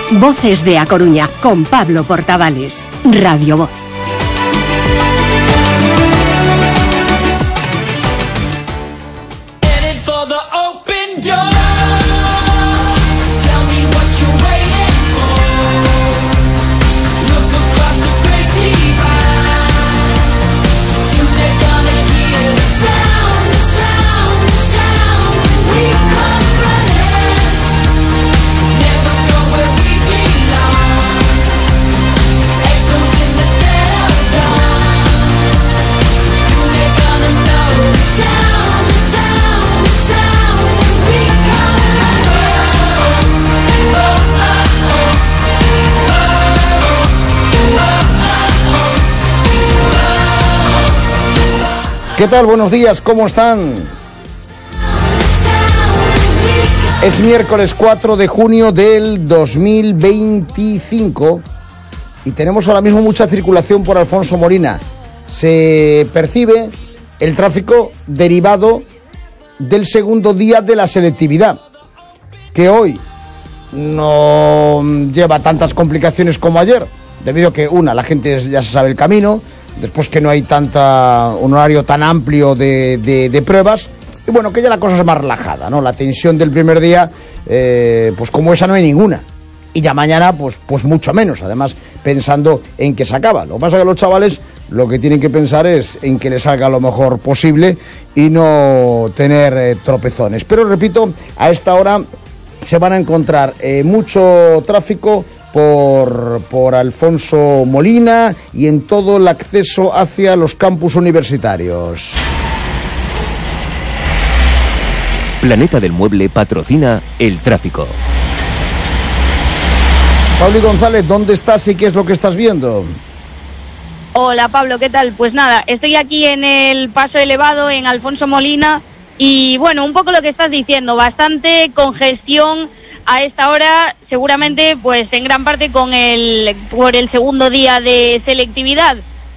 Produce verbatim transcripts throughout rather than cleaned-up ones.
Voces de A Coruña, con Pablo Portavales. Radio Voz. ¿Qué tal? Buenos días, ¿cómo están? Es miércoles cuatro de junio del dos mil veinticinco y tenemos ahora mismo mucha circulación por Alfonso Molina. Se percibe el tráfico derivado del segundo día de la selectividad, que hoy no lleva tantas complicaciones como ayer, debido a que, una, la gente ya se sabe el camino, después que no hay tanta un horario tan amplio de, de, de pruebas, y bueno, que ya la cosa es más relajada, ¿no? La tensión del primer día, eh, pues como esa no hay ninguna, y ya mañana pues, pues mucho menos, además pensando en que se acaba. Lo que pasa es que los chavales lo que tienen que pensar es en que les salga lo mejor posible y no tener eh, tropezones. Pero repito, a esta hora se van a encontrar eh, mucho tráfico por, por Alfonso Molina y en todo el acceso hacia los campus universitarios. Planeta del Mueble patrocina el tráfico. Pablo González, ¿dónde estás y qué es lo que estás viendo? Hola Pablo, ¿qué tal? Pues nada, estoy aquí en el paso elevado en Alfonso Molina y bueno, un poco lo que estás diciendo, bastante congestión a esta hora, seguramente pues en gran parte con el por el segundo día de selectividad.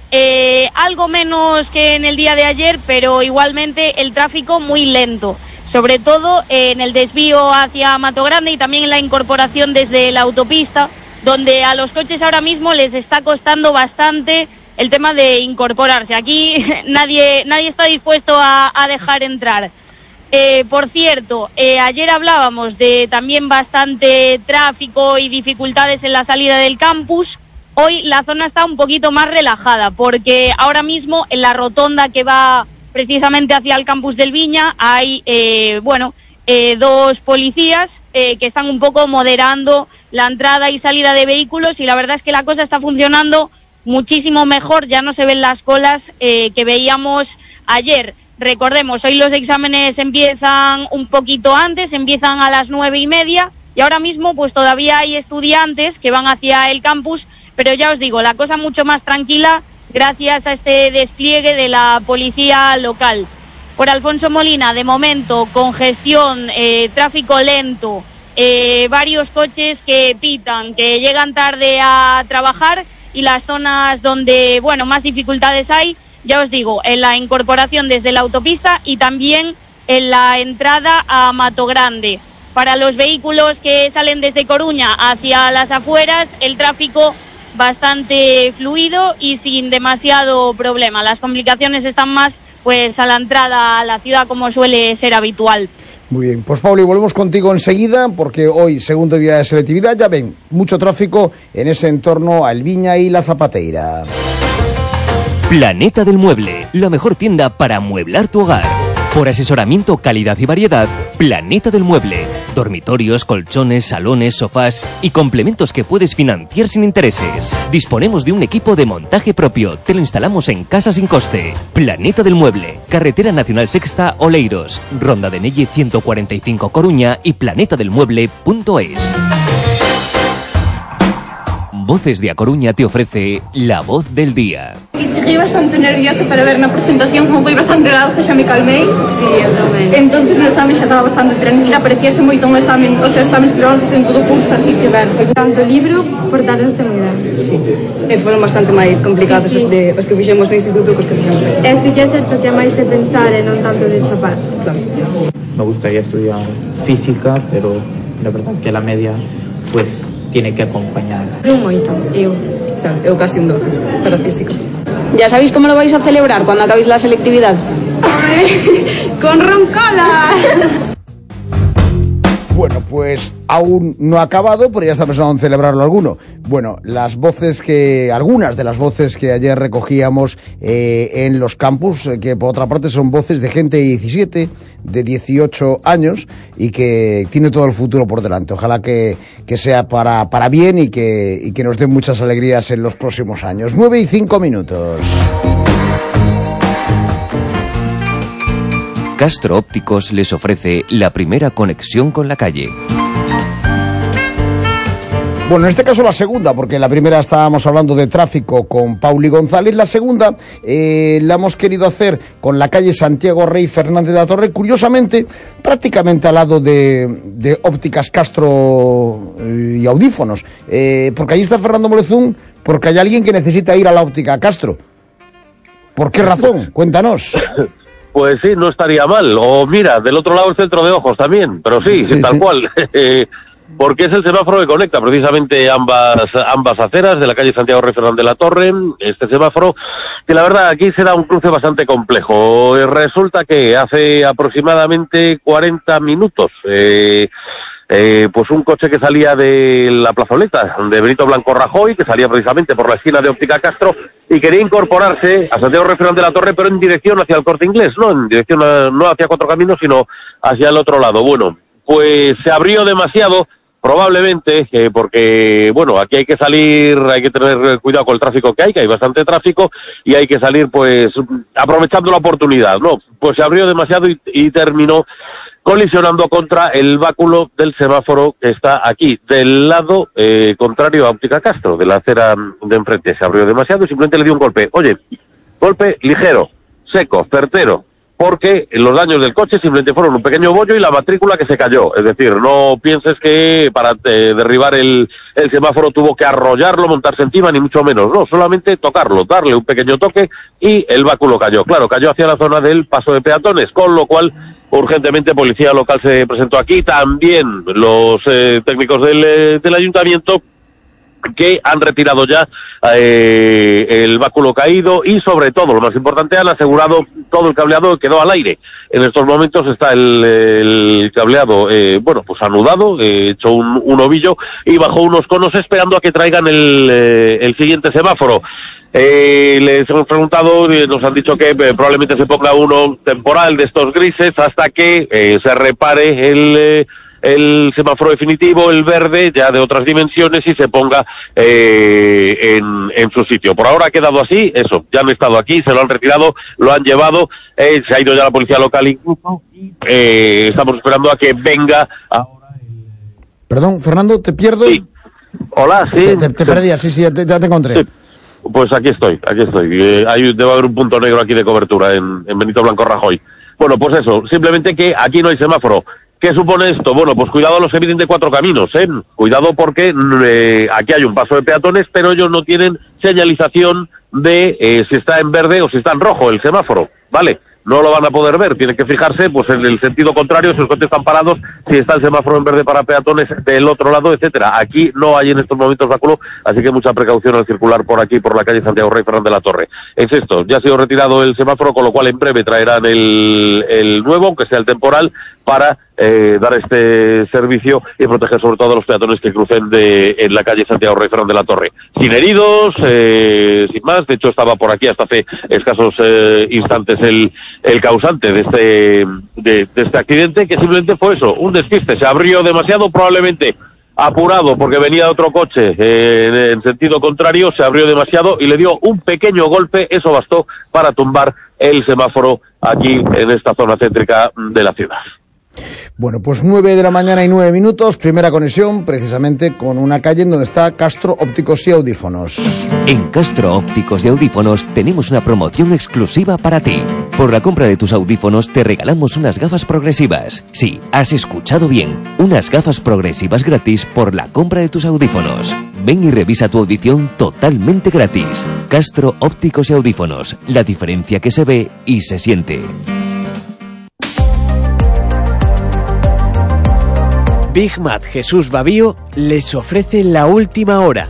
Eh, algo menos que en el día de ayer, pero igualmente el tráfico muy lento, sobre todo en el desvío hacia Mato Grande y también en la incorporación desde la autopista, donde a los coches ahora mismo les está costando bastante el tema de incorporarse. Aquí nadie nadie está dispuesto a, a dejar entrar. Eh, por cierto, eh, ayer hablábamos de también bastante tráfico y dificultades en la salida del campus. Hoy la zona está un poquito más relajada, porque ahora mismo en la rotonda que va precisamente hacia el campus del Viña hay, eh, bueno, eh, dos policías eh, que están un poco moderando la entrada y salida de vehículos y la verdad es que la cosa está funcionando muchísimo mejor, ya no se ven las colas eh, que veíamos ayer. Recordemos, hoy los exámenes empiezan un poquito antes, empiezan a las nueve y media y ahora mismo pues todavía hay estudiantes que van hacia el campus, pero ya os digo, la cosa mucho más tranquila gracias a este despliegue de la policía local. Por Alfonso Molina, de momento, congestión, eh, tráfico lento, eh, varios coches que pitan, que llegan tarde a trabajar y las zonas donde, bueno, más dificultades hay, ya os digo, en la incorporación desde la autopista y también en la entrada a Mato Grande. Para los vehículos que salen desde Coruña hacia las afueras, el tráfico bastante fluido y sin demasiado problema. Las complicaciones están más pues a la entrada a la ciudad, como suele ser habitual. Muy bien, pues Pablo, y volvemos contigo enseguida, porque hoy, segundo día de selectividad, ya ven, mucho tráfico en ese entorno al Viña y la Zapateira. Planeta del Mueble, la mejor tienda para amueblar tu hogar. Por asesoramiento, calidad y variedad, Planeta del Mueble. Dormitorios, colchones, salones, sofás y complementos que puedes financiar sin intereses. Disponemos de un equipo de montaje propio. Te lo instalamos en casa sin coste. Planeta del Mueble. Carretera Nacional Sexta, Oleiros. Ronda de Nelle ciento cuarenta y cinco, Coruña y planeta del mueble punto es. Voces de A Coruña te ofrece la voz del día. Cheguei bastante nerviosa para ver na presentación, como foi bastante larga, xa me calmei. Sí, eu tamén. Entonces no exame xa estaba bastante tranquila, parecíase moito un examen, os exames que vamos en todo o curso, así que ben. Tanto o libro, portáronse moi ben. Sí, e foron bastante máis complicados sí, sí. Os, de, os que fixemos no instituto que os que fixemos aquí. E si que é certo que é máis de pensar e non tanto de chapar. Claro. Me gustaría estudiar física, pero la verdad que la media, pues tiene que acompañar. Un moito, eu. O sea, eu casi un doce para físico. ¿Ya sabéis cómo lo vais a celebrar cuando acabéis la selectividad? Con roncolas. Bueno, pues aún no ha acabado, pero ya está pensando en celebrarlo alguno. Bueno, las voces que, algunas de las voces que ayer recogíamos eh, en los campus, eh, que por otra parte son voces de gente de diecisiete, de dieciocho años y que tiene todo el futuro por delante. Ojalá que, que sea para, para bien y que, y que nos den muchas alegrías en los próximos años. Nueve y cinco minutos. Castro Ópticos les ofrece la primera conexión con la calle. Bueno, en este caso la segunda, porque en la primera estábamos hablando de tráfico con Pauli González. La segunda eh, la hemos querido hacer con la calle Santiago Rey Fernández de la Torre, curiosamente, prácticamente al lado de, de Ópticas Castro y Audífonos. Eh, porque allí está Fernando Molezún, porque hay alguien que necesita ir a la óptica Castro. ¿Por qué razón? Cuéntanos. Pues sí, no estaría mal. O mira, del otro lado el centro de ojos también, pero sí, sí tal sí. cual. Porque es el semáforo que conecta precisamente ambas ambas aceras de la calle Santiago Rey Fernández de la Torre. Este semáforo, que la verdad aquí será un cruce bastante complejo. Resulta que hace aproximadamente cuarenta minutos... Eh, Eh, pues un coche que salía de la plazoleta de Benito Blanco Rajoy, que salía precisamente por la esquina de Óptica Castro y quería incorporarse a Santiago Rey Fernández de la Torre, pero en dirección hacia el Corte Inglés, no en dirección a, no hacia Cuatro Caminos, sino hacia el otro lado. Bueno, pues se abrió demasiado, probablemente, eh, porque, bueno, aquí hay que salir, hay que tener cuidado con el tráfico que hay, que hay bastante tráfico, y hay que salir, pues, aprovechando la oportunidad, ¿no? Pues se abrió demasiado y, y terminó colisionando contra el báculo del semáforo que está aquí, del lado eh, contrario a Óptica Castro, de la acera de enfrente. Se abrió demasiado y simplemente le dio un golpe. Oye, golpe ligero, seco, certero, porque los daños del coche simplemente fueron un pequeño bollo y la matrícula que se cayó. Es decir, no pienses que para eh, derribar el, el semáforo tuvo que arrollarlo, montarse encima, ni mucho menos. No, solamente tocarlo, darle un pequeño toque y el báculo cayó. Claro, cayó hacia la zona del paso de peatones, con lo cual urgentemente policía local se presentó aquí, también los eh, técnicos del, eh, del ayuntamiento, que han retirado ya eh, el báculo caído y, sobre todo, lo más importante, han asegurado todo el cableado que quedó al aire. En estos momentos está el, el cableado, eh, bueno, pues anudado, eh, hecho un, un ovillo y bajo unos conos esperando a que traigan el, eh, el siguiente semáforo. Eh, les hemos preguntado, eh, nos han dicho que eh, probablemente se ponga uno temporal de estos grises hasta que eh, se repare el... Eh, el semáforo definitivo, el verde, ya de otras dimensiones, y se ponga eh, en, en su sitio. Por ahora ha quedado así, eso, ya han estado aquí, se lo han retirado, lo han llevado, eh, se ha ido ya la policía local incluso, y eh, estamos esperando a que venga ahora el... Perdón, Fernando, ¿te pierdo? Sí. Hola, sí. Te, te, te perdías, sí, sí, ya te, ya te encontré. Sí. Pues aquí estoy, aquí estoy. Eh, hay, debe haber un punto negro aquí de cobertura en, en Benito Blanco Rajoy. Bueno, pues eso, simplemente que aquí no hay semáforo. ¿Qué supone esto? Bueno, pues cuidado a los que vienen de Cuatro Caminos, ¿eh? Cuidado porque eh, aquí hay un paso de peatones, pero ellos no tienen señalización de eh, si está en verde o si está en rojo el semáforo, ¿vale? No lo van a poder ver, tienen que fijarse pues en el sentido contrario, si los coches están parados, si está el semáforo en verde para peatones del otro lado, etcétera. Aquí no hay en estos momentos báculo, así que mucha precaución al circular por aquí, por la calle Santiago Rey Fernández de la Torre. Es esto, ya ha sido retirado el semáforo, con lo cual en breve traerán el, el nuevo, aunque sea el temporal, para eh, dar este servicio y proteger sobre todo a los peatones que crucen de, en la calle Santiago Rey Fernández de la Torre. Sin heridos, eh, sin más, de hecho estaba por aquí hasta hace escasos eh, instantes el, el causante de este, de, de este accidente, que simplemente fue eso, un despiste, se abrió demasiado, probablemente apurado porque venía otro coche eh, en, en sentido contrario, se abrió demasiado y le dio un pequeño golpe, eso bastó para tumbar el semáforo aquí en esta zona céntrica de la ciudad. Bueno, pues nueve de la mañana y nueve minutos, primera conexión precisamente con una calle en donde está Castro Ópticos y Audífonos. En Castro Ópticos y Audífonos tenemos una promoción exclusiva para ti. Por la compra de tus audífonos te regalamos unas gafas progresivas. Sí, has escuchado bien, unas gafas progresivas gratis por la compra de tus audífonos. Ven y revisa tu audición totalmente gratis. Castro Ópticos y Audífonos, la diferencia que se ve y se siente. Big Mac Jesús Babío les ofrece la última hora.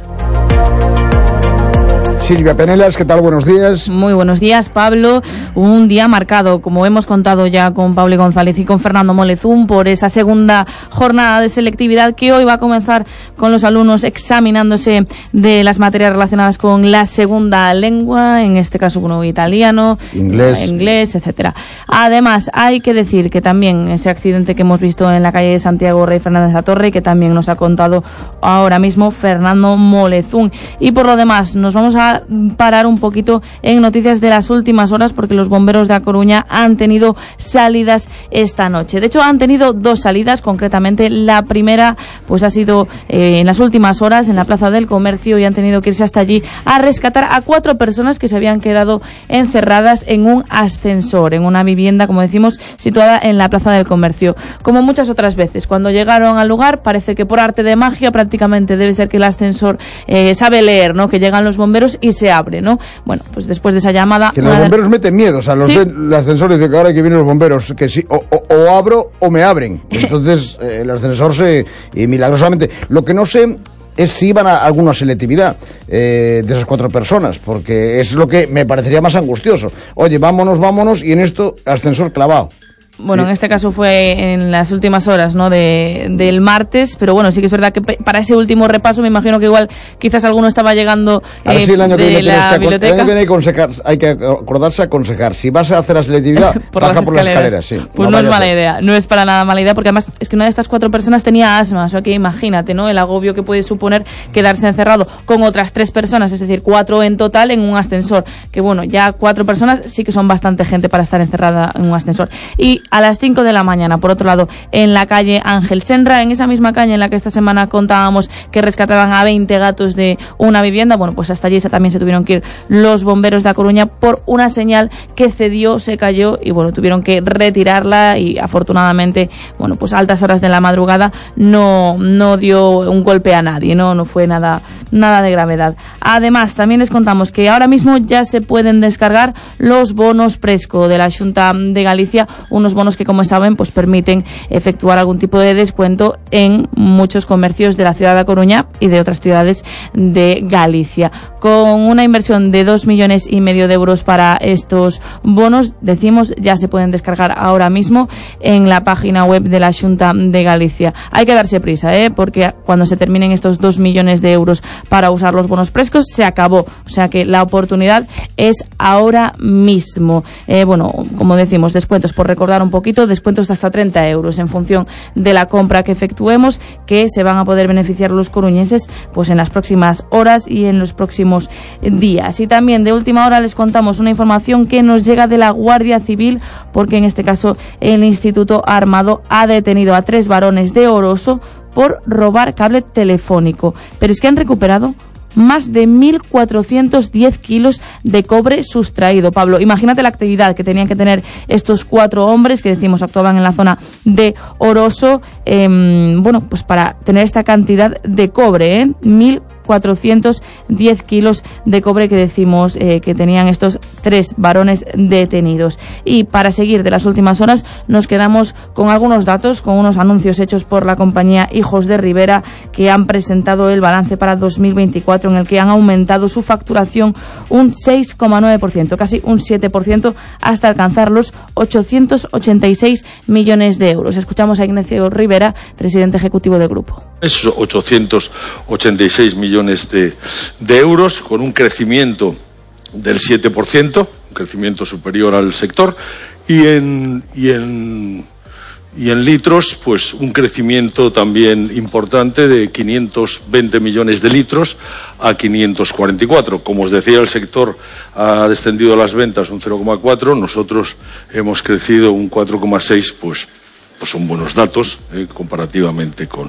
Silvia Penelas, ¿qué tal? Buenos días. Muy buenos días, Pablo. Un día marcado, como hemos contado ya con Pablo González y con Fernando Molezún, por esa segunda jornada de selectividad que hoy va a comenzar con los alumnos examinándose de las materias relacionadas con la segunda lengua, en este caso, bueno, italiano, inglés, inglés, etcétera. Además, hay que decir que también ese accidente que hemos visto en la calle de Santiago Rey Fernández Latorre, que también nos ha contado ahora mismo Fernando Molezún. Y por lo demás, nos vamos a parar un poquito en noticias de las últimas horas, porque los bomberos de A Coruña han tenido salidas esta noche. De hecho, han tenido dos salidas, concretamente la primera pues ha sido eh, en las últimas horas en la Plaza del Comercio, y han tenido que irse hasta allí a rescatar a cuatro personas que se habían quedado encerradas en un ascensor, en una vivienda, como decimos, situada en la Plaza del Comercio. Como muchas otras veces, cuando llegaron al lugar, parece que por arte de magia prácticamente debe ser que el ascensor eh, sabe leer, ¿no?, que llegan los bomberos y se abre, ¿no? Bueno, pues después de esa llamada... Que los bomberos meten miedo, o sea, los, ¿sí?, de, los ascensores de que ahora que vienen los bomberos, que sí, o, o, o abro o me abren. Entonces, eh, el ascensor se... y milagrosamente... Lo que no sé es si iban a alguna selectividad eh, de esas cuatro personas, porque es lo que me parecería más angustioso. Oye, vámonos, vámonos, y en esto, ascensor clavado. Bueno, en este caso fue en las últimas horas, ¿no?, de, del martes, pero bueno, sí que es verdad que para ese último repaso me imagino que igual quizás alguno estaba llegando eh, sí, el año que de viene la que, biblioteca. El año que viene hay que, aconsejar, hay que acordarse a aconsejar. Si vas a hacer la selectividad, por baja las por las escaleras. Sí, pues no, no es mala idea, no es para nada mala idea, porque además es que una de estas cuatro personas tenía asma, o sea que imagínate, ¿no?, el agobio que puede suponer quedarse encerrado con otras tres personas, es decir, cuatro en total en un ascensor, que bueno, ya cuatro personas sí que son bastante gente para estar encerrada en un ascensor. Y a las cinco de la mañana, por otro lado, en la calle Ángel Senra, en esa misma calle en la que esta semana contábamos que rescataban a veinte gatos de una vivienda, bueno, pues hasta allí también se tuvieron que ir los bomberos de A Coruña por una señal que cedió, se cayó y bueno, tuvieron que retirarla, y afortunadamente, bueno, pues a altas horas de la madrugada no, no dio un golpe a nadie, no, no fue nada, nada de gravedad. Además, también les contamos que ahora mismo ya se pueden descargar los bonos Presco de la Xunta de Galicia, unos bonos que, como saben, pues permiten efectuar algún tipo de descuento en muchos comercios de la ciudad de A Coruña y de otras ciudades de Galicia. Con una inversión de dos millones y medio de euros para estos bonos, decimos, ya se pueden descargar ahora mismo en la página web de la Xunta de Galicia. Hay que darse prisa, ¿eh?, porque cuando se terminen estos dos millones de euros para usar los bonos Prescos, se acabó. O sea que la oportunidad es ahora mismo. Eh, bueno, como decimos, descuentos, por recordar un poquito, descuentos hasta treinta euros en función de la compra que efectuemos, que se van a poder beneficiar los coruñeses pues en las próximas horas y en los próximos días. Y también de última hora les contamos una información que nos llega de la Guardia Civil, porque en este caso el Instituto Armado ha detenido a tres varones de Oroso por robar cable telefónico, pero es que han recuperado más de mil cuatrocientos diez kilos de cobre sustraído. Pablo, imagínate la actividad que tenían que tener estos cuatro hombres que decimos actuaban en la zona de Oroso, eh, bueno, pues para tener esta cantidad de cobre, ¿eh? mil cuatrocientos diez kilos de cobre que decimos eh, que tenían estos tres varones detenidos. Y para seguir de las últimas horas nos quedamos con algunos datos, con unos anuncios hechos por la compañía Hijos de Rivera, que han presentado el balance para dos mil veinticuatro, en el que han aumentado su facturación un seis coma nueve por ciento, casi un siete por ciento, hasta alcanzar los ochocientos ochenta y seis millones de euros. Escuchamos a Ignacio Rivera, presidente ejecutivo del grupo. Esos ochocientos ochenta y seis millones de, de euros, con un crecimiento del siete por ciento, un crecimiento superior al sector, y en, y en, y en litros, pues un crecimiento también importante de quinientos veinte millones de litros a quinientos cuarenta y cuatro. Como os decía, el sector ha descendido las ventas un cero coma cuatro, nosotros hemos crecido un cuatro coma seis, pues, pues son buenos datos eh, comparativamente con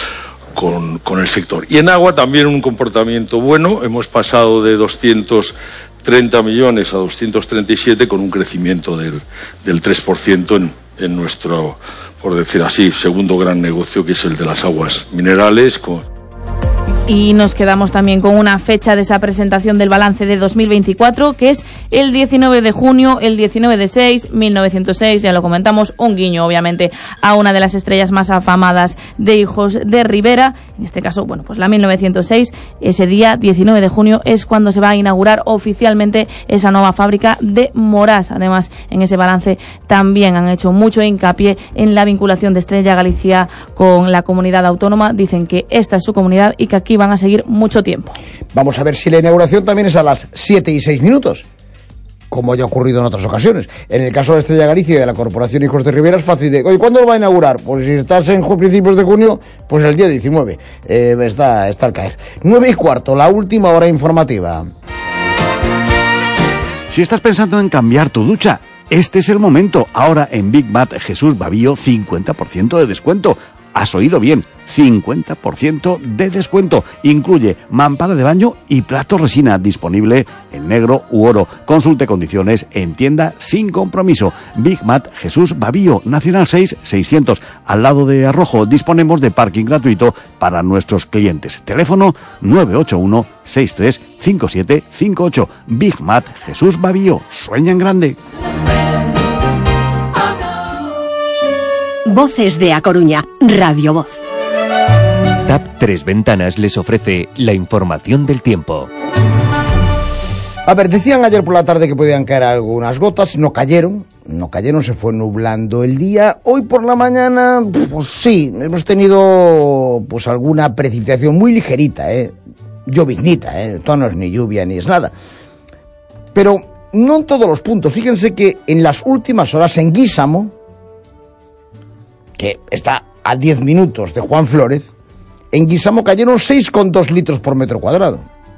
Con, con el sector. Y en agua también un comportamiento bueno, hemos pasado de doscientos treinta millones a doscientos treinta y siete, con un crecimiento del, del tres por ciento en, en nuestro, por decir así, segundo gran negocio, que es el de las aguas minerales. Con Y nos quedamos también con una fecha de esa presentación del balance de dos mil veinticuatro, que es el diecinueve de junio, el diecinueve de seis, mil novecientos seis, ya lo comentamos, un guiño obviamente a una de las estrellas más afamadas de Hijos de Rivera, en este caso, bueno, pues la mil novecientos seis, ese día diecinueve de junio es cuando se va a inaugurar oficialmente esa nueva fábrica de Morás. Además, en ese balance también han hecho mucho hincapié en la vinculación de Estrella Galicia con la comunidad autónoma. Dicen que esta es su comunidad y que aquí van a seguir mucho tiempo. Vamos a ver si la inauguración también es a las siete y seis minutos, como ya ha ocurrido en otras ocasiones. En el caso de Estrella Galicia y de la Corporación Hijos de Rivera es fácil de... Oye, ¿cuándo lo va a inaugurar? Pues si estás en principios de junio, pues el día diecinueve. Eh, está, está al caer. nueve y cuarto, la última hora informativa. Si estás pensando en cambiar tu ducha, este es el momento. Ahora en Big Mat Jesús Bavío, cincuenta por ciento de descuento. Has oído bien, cincuenta por ciento de descuento. Incluye mampara de baño y plato resina, disponible en negro u oro. Consulte condiciones en tienda sin compromiso. Big Mat Jesús Bavío, Nacional seis, seiscientos. Al lado de Arrojo disponemos de parking gratuito para nuestros clientes. Teléfono nueve ocho uno, seis tres cinco siete cinco ocho. Big Mat Jesús Bavío, sueña en grande. Voces de A Coruña, Radio Voz. T A P Tres Ventanas les ofrece la información del tiempo. A ver, decían ayer por la tarde que podían caer algunas gotas, no cayeron, no cayeron, se fue nublando el día. Hoy por la mañana, pues sí, hemos tenido pues alguna precipitación muy ligerita, eh, lloviznita, eh, esto no es ni lluvia ni es nada. Pero no en todos los puntos, fíjense que en las últimas horas en Guísamo, que está a diez minutos de Juan Flórez, en Guísamo cayeron seis coma dos litros por metro cuadrado.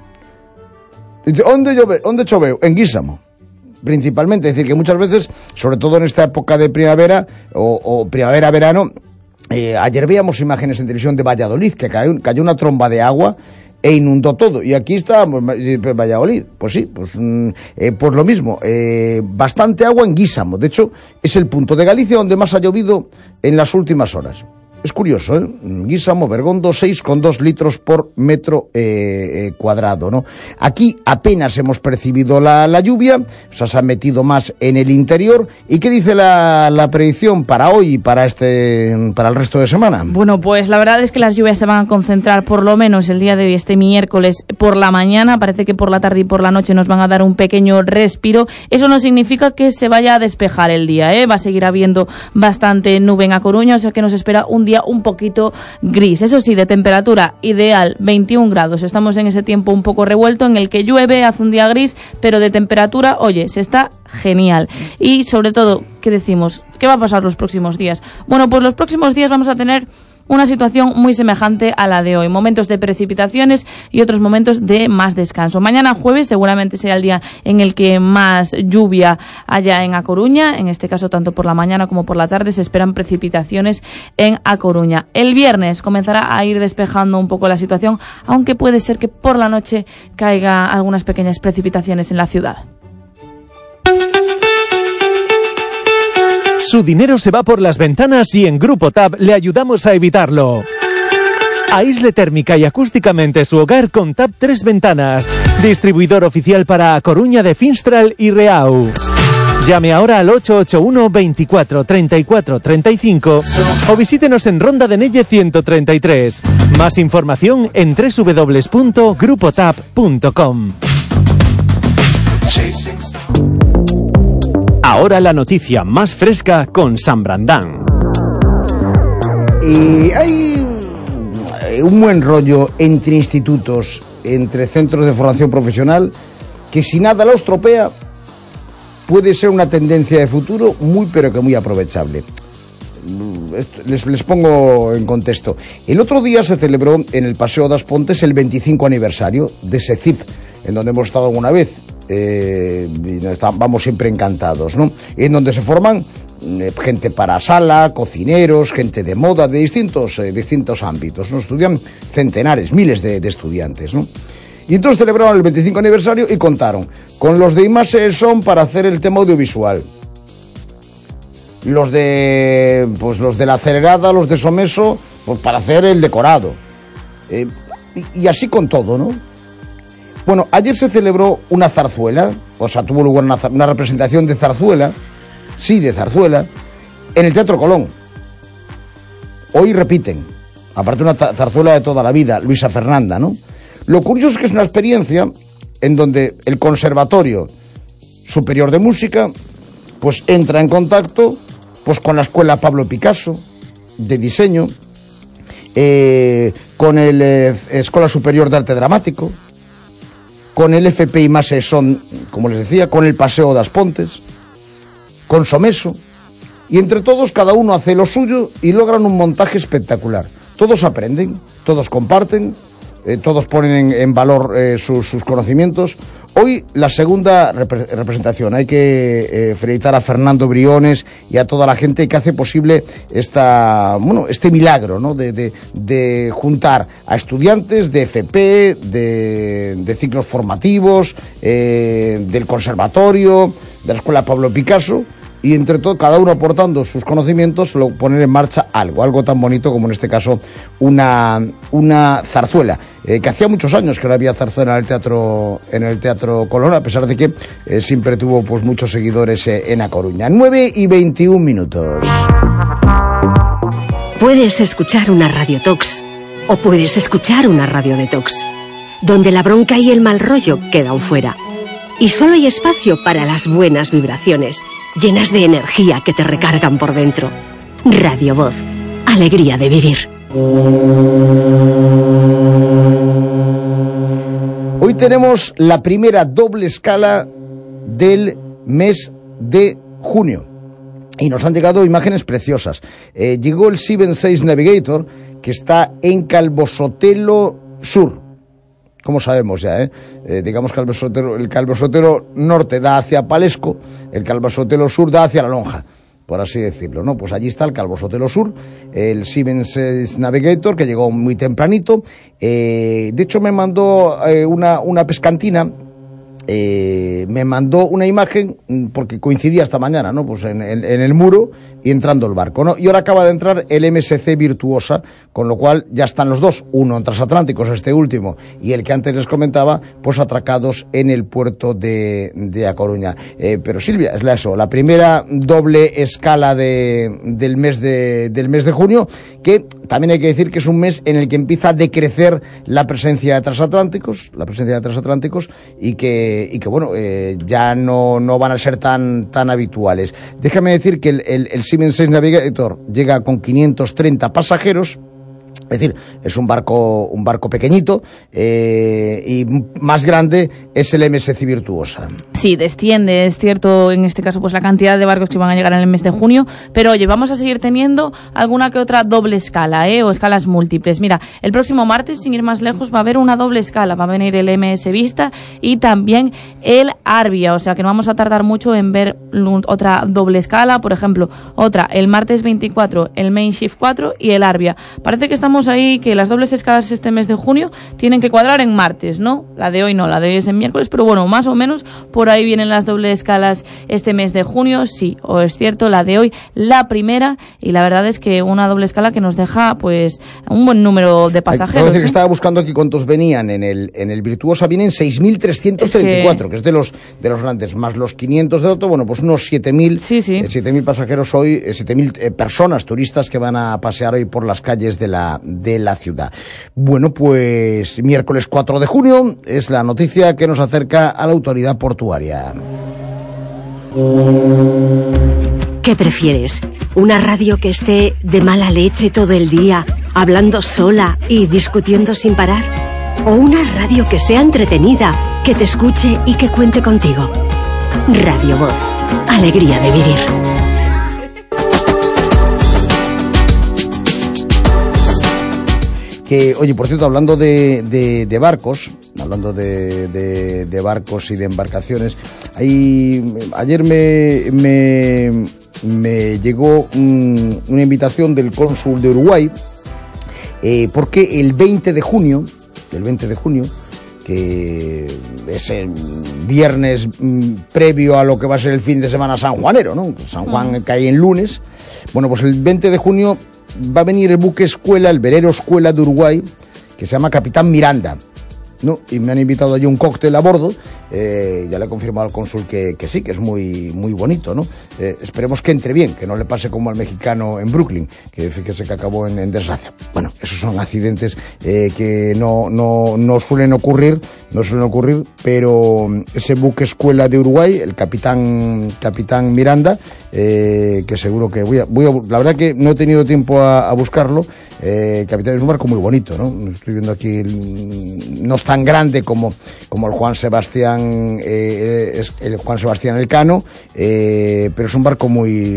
Dice, ¿dónde llove? ¿Dónde choveu? En Guísamo, principalmente. Es decir, que muchas veces, sobre todo en esta época de primavera o, o primavera-verano, eh, ayer veíamos imágenes en televisión de Valladolid, que cayó, cayó una tromba de agua e inundó todo. Y aquí está pues, Valladolid. Pues sí, pues, eh, pues lo mismo. Eh, bastante agua en Guísamo. De hecho, es el punto de Galicia donde más ha llovido en las últimas horas. Es curioso, ¿eh? Guísamo, Bergondo, seis coma dos litros por metro eh, eh, cuadrado, ¿no? Aquí apenas hemos percibido la, la lluvia, o sea, se ha metido más en el interior. ¿Y qué dice la, la predicción para hoy y para, este, para el resto de semana? Bueno, pues la verdad es que las lluvias se van a concentrar por lo menos el día de hoy, este miércoles, por la mañana. Parece que por la tarde y por la noche nos van a dar un pequeño respiro. Eso no significa que se vaya a despejar el día, ¿eh? Va a seguir habiendo bastante nube en A Coruña, o sea que nos espera un día un poquito gris. Eso sí, de temperatura ideal veintiún grados. Estamos en ese tiempo un poco revuelto en el que llueve, hace un día gris, pero de temperatura, oye, se está genial. Y sobre todo, ¿qué decimos? ¿Qué va a pasar los próximos días? Bueno, pues los próximos días vamos a tener una situación muy semejante a la de hoy. Momentos de precipitaciones y otros momentos de más descanso. Mañana jueves seguramente será el día en el que más lluvia haya en A Coruña. En este caso, tanto por la mañana como por la tarde se esperan precipitaciones en A Coruña. El viernes comenzará a ir despejando un poco la situación, aunque puede ser que por la noche caiga algunas pequeñas precipitaciones en la ciudad. Su dinero se va por las ventanas y en Grupo T A B le ayudamos a evitarlo. Aísle térmica y acústicamente su hogar con T A B Tres Ventanas, distribuidor oficial para A Coruña de Finstral y Reau. Llame ahora al ocho ocho uno, veinticuatro, treinta y cuatro, treinta y cinco o visítenos en Ronda de Nelle ciento treinta y tres. Más información en doble u doble u doble u punto grupo tab punto com. Ahora la noticia más fresca con San Brandán. Y hay un buen rollo entre institutos, entre centros de formación profesional, que si nada lo estropea, puede ser una tendencia de futuro muy pero que muy aprovechable. Les, les pongo en contexto. El otro día se celebró en el Paseo das Pontes el veinticinco aniversario de ese C I P, en donde hemos estado alguna vez. Eh, y está, vamos siempre encantados, ¿no? En donde se forman eh, gente para sala, cocineros, gente de moda, de distintos, eh, distintos ámbitos, ¿no? Estudian centenares, miles de, de estudiantes, ¿no? Y entonces celebraron el veinticinco aniversario y contaron con los de Imase son para hacer el tema audiovisual, los de pues los de la acelerada, los de Someso, pues para hacer el decorado. Eh, y, y así con todo, ¿no? Bueno, ayer se celebró una zarzuela, o sea, tuvo lugar una, una representación de zarzuela, sí, de zarzuela, en el Teatro Colón. Hoy repiten, aparte una zarzuela de toda la vida, Luisa Fernanda, ¿no? Lo curioso es que es una experiencia en donde el Conservatorio Superior de Música pues entra en contacto pues con la Escuela Pablo Picasso de diseño, eh, con el eh, Escuela Superior de Arte Dramático, con el F P I Mase Son, como les decía, con el Paseo das Pontes, con Someso, y entre todos cada uno hace lo suyo y logran un montaje espectacular. Todos aprenden, todos comparten, eh, todos ponen en, en valor eh, sus, sus conocimientos. Hoy la segunda repre representación. Hay que eh, felicitar a Fernando Briones y a toda la gente que hace posible esta, bueno, este milagro, ¿no? de, de, de juntar a estudiantes de F P, de, de ciclos formativos, eh, del conservatorio, de la Escuela Pablo Picasso, y entre todo, cada uno aportando sus conocimientos, lo poner en marcha algo, algo tan bonito como en este caso una, una zarzuela, eh, que hacía muchos años que no había zarzuela en el Teatro, en el Teatro Colón, a pesar de que eh, siempre tuvo pues muchos seguidores eh, en A Coruña. nueve y veintiún minutos. Puedes escuchar una Radio Tox o puedes escuchar una Radio Detox, donde la bronca y el mal rollo quedan fuera. Y solo hay espacio para las buenas vibraciones, llenas de energía que te recargan por dentro. Radio Voz, alegría de vivir. Hoy tenemos la primera doble escala del mes de junio y nos han llegado imágenes preciosas. Eh, llegó el Seven seis Navigator, que está en Calvo-Sotelo Sur. Como sabemos ya, ¿eh? eh digamos que el Calvo-Sotelo Norte da hacia Palesco, el Calvo-Sotelo Sur da hacia La Lonja, por así decirlo, ¿no? Pues allí está el Calvo-Sotelo Sur, el Siemens Navigator, que llegó muy tempranito. Eh, de hecho, me mandó eh, una, una pescantina, eh, me mandó una imagen, porque coincidía esta mañana, ¿no? Pues en, en, en el muro y entrando el barco, ¿no? Y ahora acaba de entrar el M S C Virtuosa, con lo cual ya están los dos, uno en transatlánticos, este último, y el que antes les comentaba, pues atracados en el puerto de, de A Coruña. Eh, pero Silvia, es la eso, la primera doble escala de, del mes de, del mes de junio, que también hay que decir que es un mes en el que empieza a decrecer la presencia de transatlánticos, la presencia de transatlánticos, y que y que bueno, eh, ya no, no van a ser tan, tan habituales. Déjame decir que el, el, el Siemens seis Navigator llega con quinientos treinta pasajeros. Es decir, es un barco un barco pequeñito, eh, y más grande es el M S C Virtuosa. Sí, desciende, es cierto, en este caso, pues la cantidad de barcos que van a llegar en el mes de junio, pero oye, vamos a seguir teniendo alguna que otra doble escala, ¿eh? O escalas múltiples. Mira, el próximo martes, sin ir más lejos, va a haber una doble escala, va a venir el M S Vista y también el Arbia, o sea que no vamos a tardar mucho en ver otra doble escala, por ejemplo, otra el martes veinticuatro, el Main Shift cuatro y el Arbia. Parece que estamos ahí, que las dobles escalas este mes de junio tienen que cuadrar en martes, ¿no? La de hoy no, la de hoy es en miércoles, pero bueno, más o menos por ahí vienen las dobles escalas este mes de junio, sí, o es cierto, la de hoy, la primera, y la verdad es que una doble escala que nos deja, pues, un buen número de pasajeros. Hay que decir que ¿eh? Estaba buscando aquí cuántos venían en el, en el Virtuosa, vienen seis mil trescientos treinta y cuatro, es que... que es de los, de los grandes, más los quinientos de otro, bueno, pues unos siete mil, sí, sí. eh, siete mil pasajeros hoy, eh, siete mil eh, personas, turistas que van a pasear hoy por las calles de la de la ciudad. Bueno, pues miércoles cuatro de junio es la noticia que nos acerca a la autoridad portuaria. ¿Qué prefieres? ¿Una radio que esté de mala leche todo el día, hablando sola y discutiendo sin parar? ¿O una radio que sea entretenida, que te escuche y que cuente contigo? Radio Voz, alegría de vivir. Que, oye, por cierto, hablando de, de, de barcos, hablando de, de, de barcos y de embarcaciones, ahí, ayer me, me, me llegó un, una invitación del cónsul de Uruguay, eh, porque el veinte de junio, el veinte de junio, que es el viernes mmm, previo a lo que va a ser el fin de semana sanjuanero, ¿no? San Juan cae en lunes. Bueno, pues el veinte de junio va a venir el buque escuela, el velero escuela de Uruguay, que se llama Capitán Miranda, ¿no? Y me han invitado allí un cóctel a bordo. Eh, ya le he confirmado al cónsul que, que sí, que es muy muy bonito, ¿no? Eh, esperemos que entre bien, que no le pase como al mexicano en Brooklyn, que fíjese que acabó en, en desgracia. Bueno, esos son accidentes eh, que no, no, no suelen ocurrir, no suelen ocurrir, pero ese buque escuela de Uruguay, el capitán capitán Miranda, eh, que seguro que voy a, voy a, la verdad que no he tenido tiempo a, a buscarlo. Eh, capitán es un barco muy bonito, ¿no? Estoy viendo aquí, el, no es tan grande como, como el Juan Sebastián eh, es el Juan Sebastián Elcano, eh, pero es un barco muy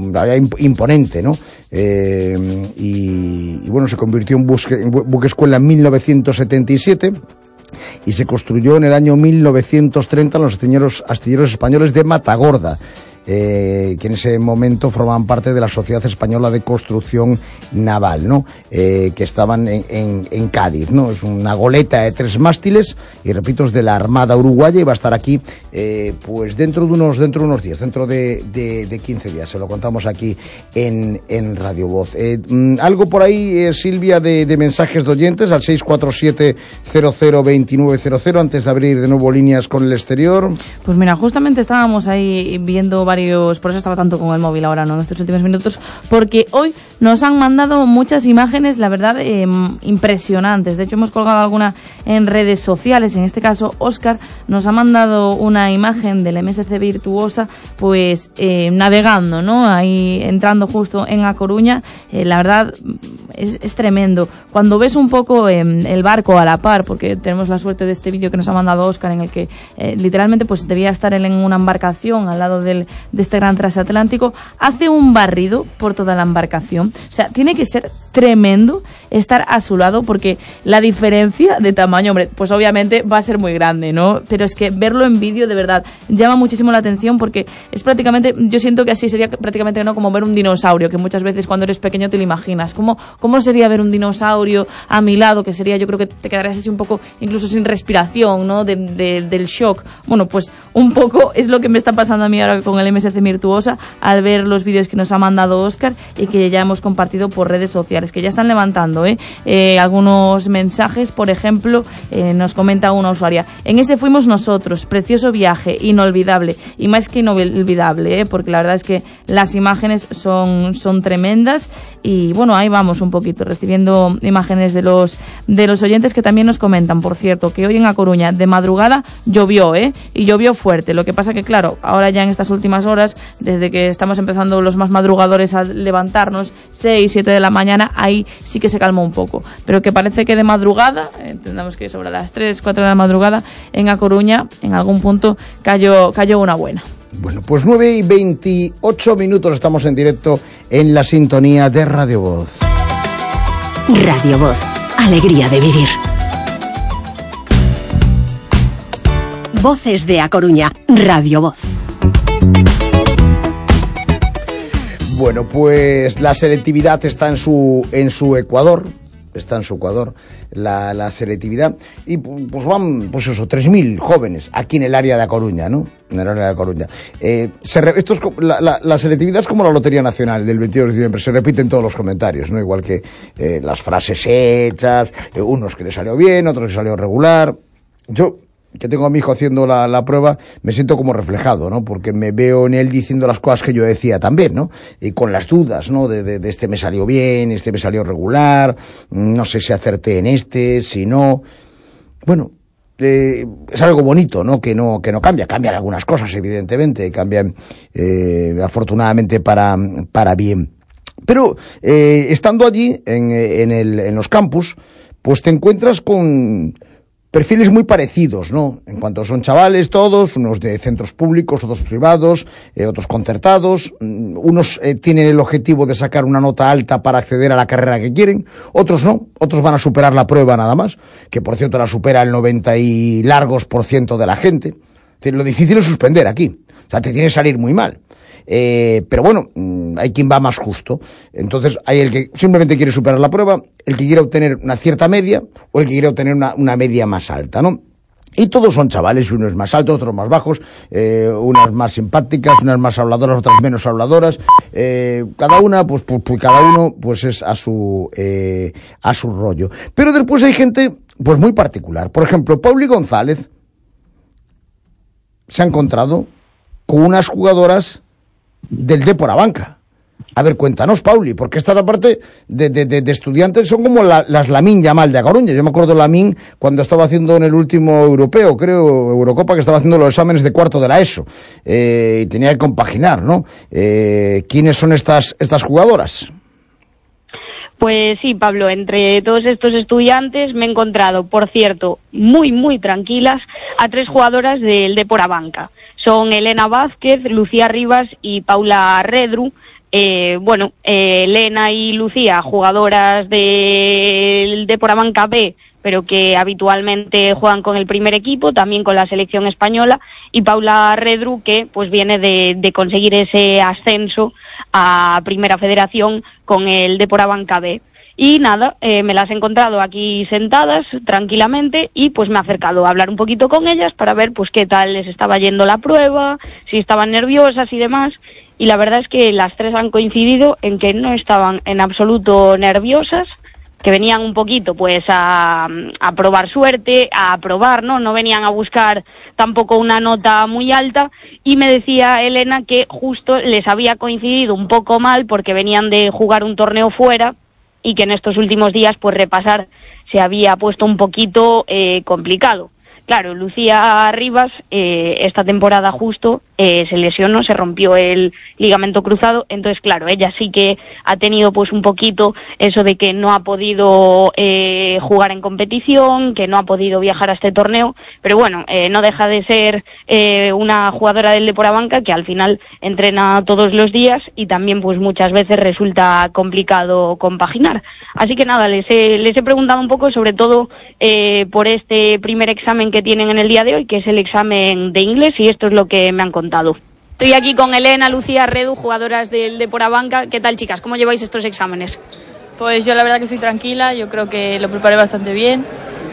imponente, ¿no? Eh, y, y bueno, se convirtió en, busque, en buque escuela en mil novecientos setenta y siete y se construyó en el año mil novecientos treinta en los astilleros, astilleros españoles de Matagorda. Eh, que en ese momento formaban parte de la Sociedad Española de Construcción Naval, ¿no? Eh, que estaban en, en, en Cádiz, ¿no? Es una goleta de tres mástiles y repito, es de la Armada Uruguaya y va a estar aquí eh, pues dentro de unos dentro de unos días, dentro de, de, de quince días. Se lo contamos aquí en, en Radio Voz. Eh, algo por ahí, eh, Silvia, de, de mensajes de oyentes al seis cuatro siete cero cero dos nueve cero cero antes de abrir de nuevo líneas con el exterior. Pues mira, justamente estábamos ahí viendo varios, por eso estaba tanto con el móvil ahora, ¿no? En estos últimos minutos, porque hoy nos han mandado muchas imágenes, la verdad, eh, impresionantes. De hecho, hemos colgado alguna en redes sociales. En este caso, Óscar nos ha mandado una imagen del M S C Virtuosa, pues eh, navegando, ¿no? Ahí entrando justo en A Coruña. Eh, la verdad, es, es tremendo. Cuando ves un poco eh, el barco a la par, porque tenemos la suerte de este vídeo que nos ha mandado Óscar, en el que eh, literalmente pues debía estar él en una embarcación al lado del de este gran transatlántico, hace un barrido por toda la embarcación. O sea, tiene que ser tremendo estar a su lado, porque la diferencia de tamaño, hombre, pues obviamente va a ser muy grande, ¿no? Pero es que verlo en vídeo, de verdad, llama muchísimo la atención, porque es prácticamente, yo siento que así sería prácticamente, ¿no?, como ver un dinosaurio, que muchas veces cuando eres pequeño te lo imaginas. ¿Cómo, cómo sería ver un dinosaurio a mi lado? Que sería, yo creo que te quedarías así un poco, incluso sin respiración, ¿no?, de, de, del shock. Bueno, pues un poco es lo que me está pasando a mí ahora con el M S C Virtuosa, al ver los vídeos que nos ha mandado Óscar y que ya hemos compartido por redes sociales, que ya están levantando ¿eh? Eh, algunos mensajes. Por ejemplo, eh, nos comenta una usuaria: en ese fuimos nosotros, precioso viaje, inolvidable, y más que inolvidable, ¿eh? Porque la verdad es que las imágenes son, son tremendas. Y bueno, ahí vamos un poquito recibiendo imágenes de los de los oyentes, que también nos comentan, por cierto, que hoy en A Coruña de madrugada llovió, ¿eh? Y llovió fuerte. Lo que pasa que, claro, ahora ya en estas últimas horas, desde que estamos empezando los más madrugadores a levantarnos, seis, siete de la mañana, ahí sí que se calmó un poco. Pero que parece que de madrugada, entendamos que sobre las tres, cuatro de la madrugada, en A Coruña, en algún punto, cayó, cayó una buena. Bueno, pues nueve y veintiocho minutos, estamos en directo en la sintonía de Radio Voz. Radio Voz, alegría de vivir. Voces de A Coruña, Radio Voz. Bueno, pues la selectividad está en su en su Ecuador, está en su Ecuador la, la selectividad, y pues van, pues eso, tres mil jóvenes aquí en el área de A Coruña, ¿no? En el área de A Coruña. Eh, se re, esto es, la, la, la selectividad es como la Lotería Nacional del veintidós de diciembre, se repiten todos los comentarios, ¿no? Igual que eh, las frases hechas, eh, unos que le salió bien, otros que salió regular. Yo, que tengo a mi hijo haciendo la, la prueba, me siento como reflejado, ¿no? Porque me veo en él diciendo las cosas que yo decía también, ¿no? Y con las dudas, ¿no? De, de, de este me salió bien, este me salió regular, no sé si acerté en este, si no. Bueno, eh, es algo bonito, ¿no? Que no, que no cambia. Cambian algunas cosas, evidentemente, cambian, eh, afortunadamente para, para bien. Pero, eh, estando allí, en, en el, en los campus, pues te encuentras con perfiles muy parecidos, ¿no? En cuanto son chavales todos, unos de centros públicos, otros privados, eh, otros concertados, unos eh, tienen el objetivo de sacar una nota alta para acceder a la carrera que quieren, otros no, otros van a superar la prueba nada más, que por cierto la supera el noventa y largos por ciento de la gente. Lo difícil es suspender aquí, o sea, te tiene que salir muy mal. Eh, pero bueno, hay quien va más justo. Entonces hay el que simplemente quiere superar la prueba, el que quiere obtener una cierta media o el que quiere obtener una, una media más alta, ¿no? Y todos son chavales, unos más altos, otros más bajos, eh, unas más simpáticas, unas más habladoras, otras menos habladoras, eh, cada una, pues, pues, pues cada uno, pues es a su, eh, a su rollo. Pero después hay gente, pues muy particular. Por ejemplo, Pauli González se ha encontrado con unas jugadoras del Depor-Abanca. A ver, cuéntanos, Pauli, porque esta parte de, de, de, de estudiantes son como la, las Lamín Yamal de A Coruña. Yo me acuerdo de Lamín cuando estaba haciendo en el último europeo, creo, Eurocopa, que estaba haciendo los exámenes de cuarto de la ESO, eh, y tenía que compaginar, ¿no? Eh, ¿quiénes son estas, estas jugadoras? Pues sí, Pablo, entre todos estos estudiantes me he encontrado, por cierto, muy, muy tranquilas, a tres jugadoras del Depor-Abanca. Son Elena Vázquez, Lucía Rivas y Paula Redru. Eh, bueno, eh, Elena y Lucía, jugadoras del Depor-Abanca B, pero que habitualmente juegan con el primer equipo, también con la selección española, y Paula Redru, que pues viene de, de conseguir ese ascenso a Primera Federación con el Depor-Abanca B. Y nada, eh, me las he encontrado aquí sentadas tranquilamente y pues me he acercado a hablar un poquito con ellas para ver pues qué tal les estaba yendo la prueba, si estaban nerviosas y demás. Y la verdad es que las tres han coincidido en que no estaban en absoluto nerviosas, que venían un poquito pues a, a probar suerte, a probar, ¿no? No venían a buscar tampoco una nota muy alta, y me decía Elena que justo les había coincidido un poco mal porque venían de jugar un torneo fuera y que en estos últimos días pues repasar se había puesto un poquito eh, complicado. Claro, Lucía Rivas eh, esta temporada justo eh, se lesionó, se rompió el ligamento cruzado, entonces claro, ella sí que ha tenido pues un poquito eso de que no ha podido eh, jugar en competición, que no ha podido viajar a este torneo, pero bueno, eh, no deja de ser eh, una jugadora del Depor-Abanca que al final entrena todos los días y también pues muchas veces resulta complicado compaginar. Así que nada, les he, les he preguntado un poco sobre todo eh, por este primer examen que tienen en el día de hoy, que es el examen de inglés, y esto es lo que me han contado. Estoy aquí con Elena, Lucía, Redu, jugadoras del Depor-Abanca. ¿Qué tal, chicas? ¿Cómo lleváis estos exámenes? Pues yo la verdad que estoy tranquila, yo creo que lo preparé bastante bien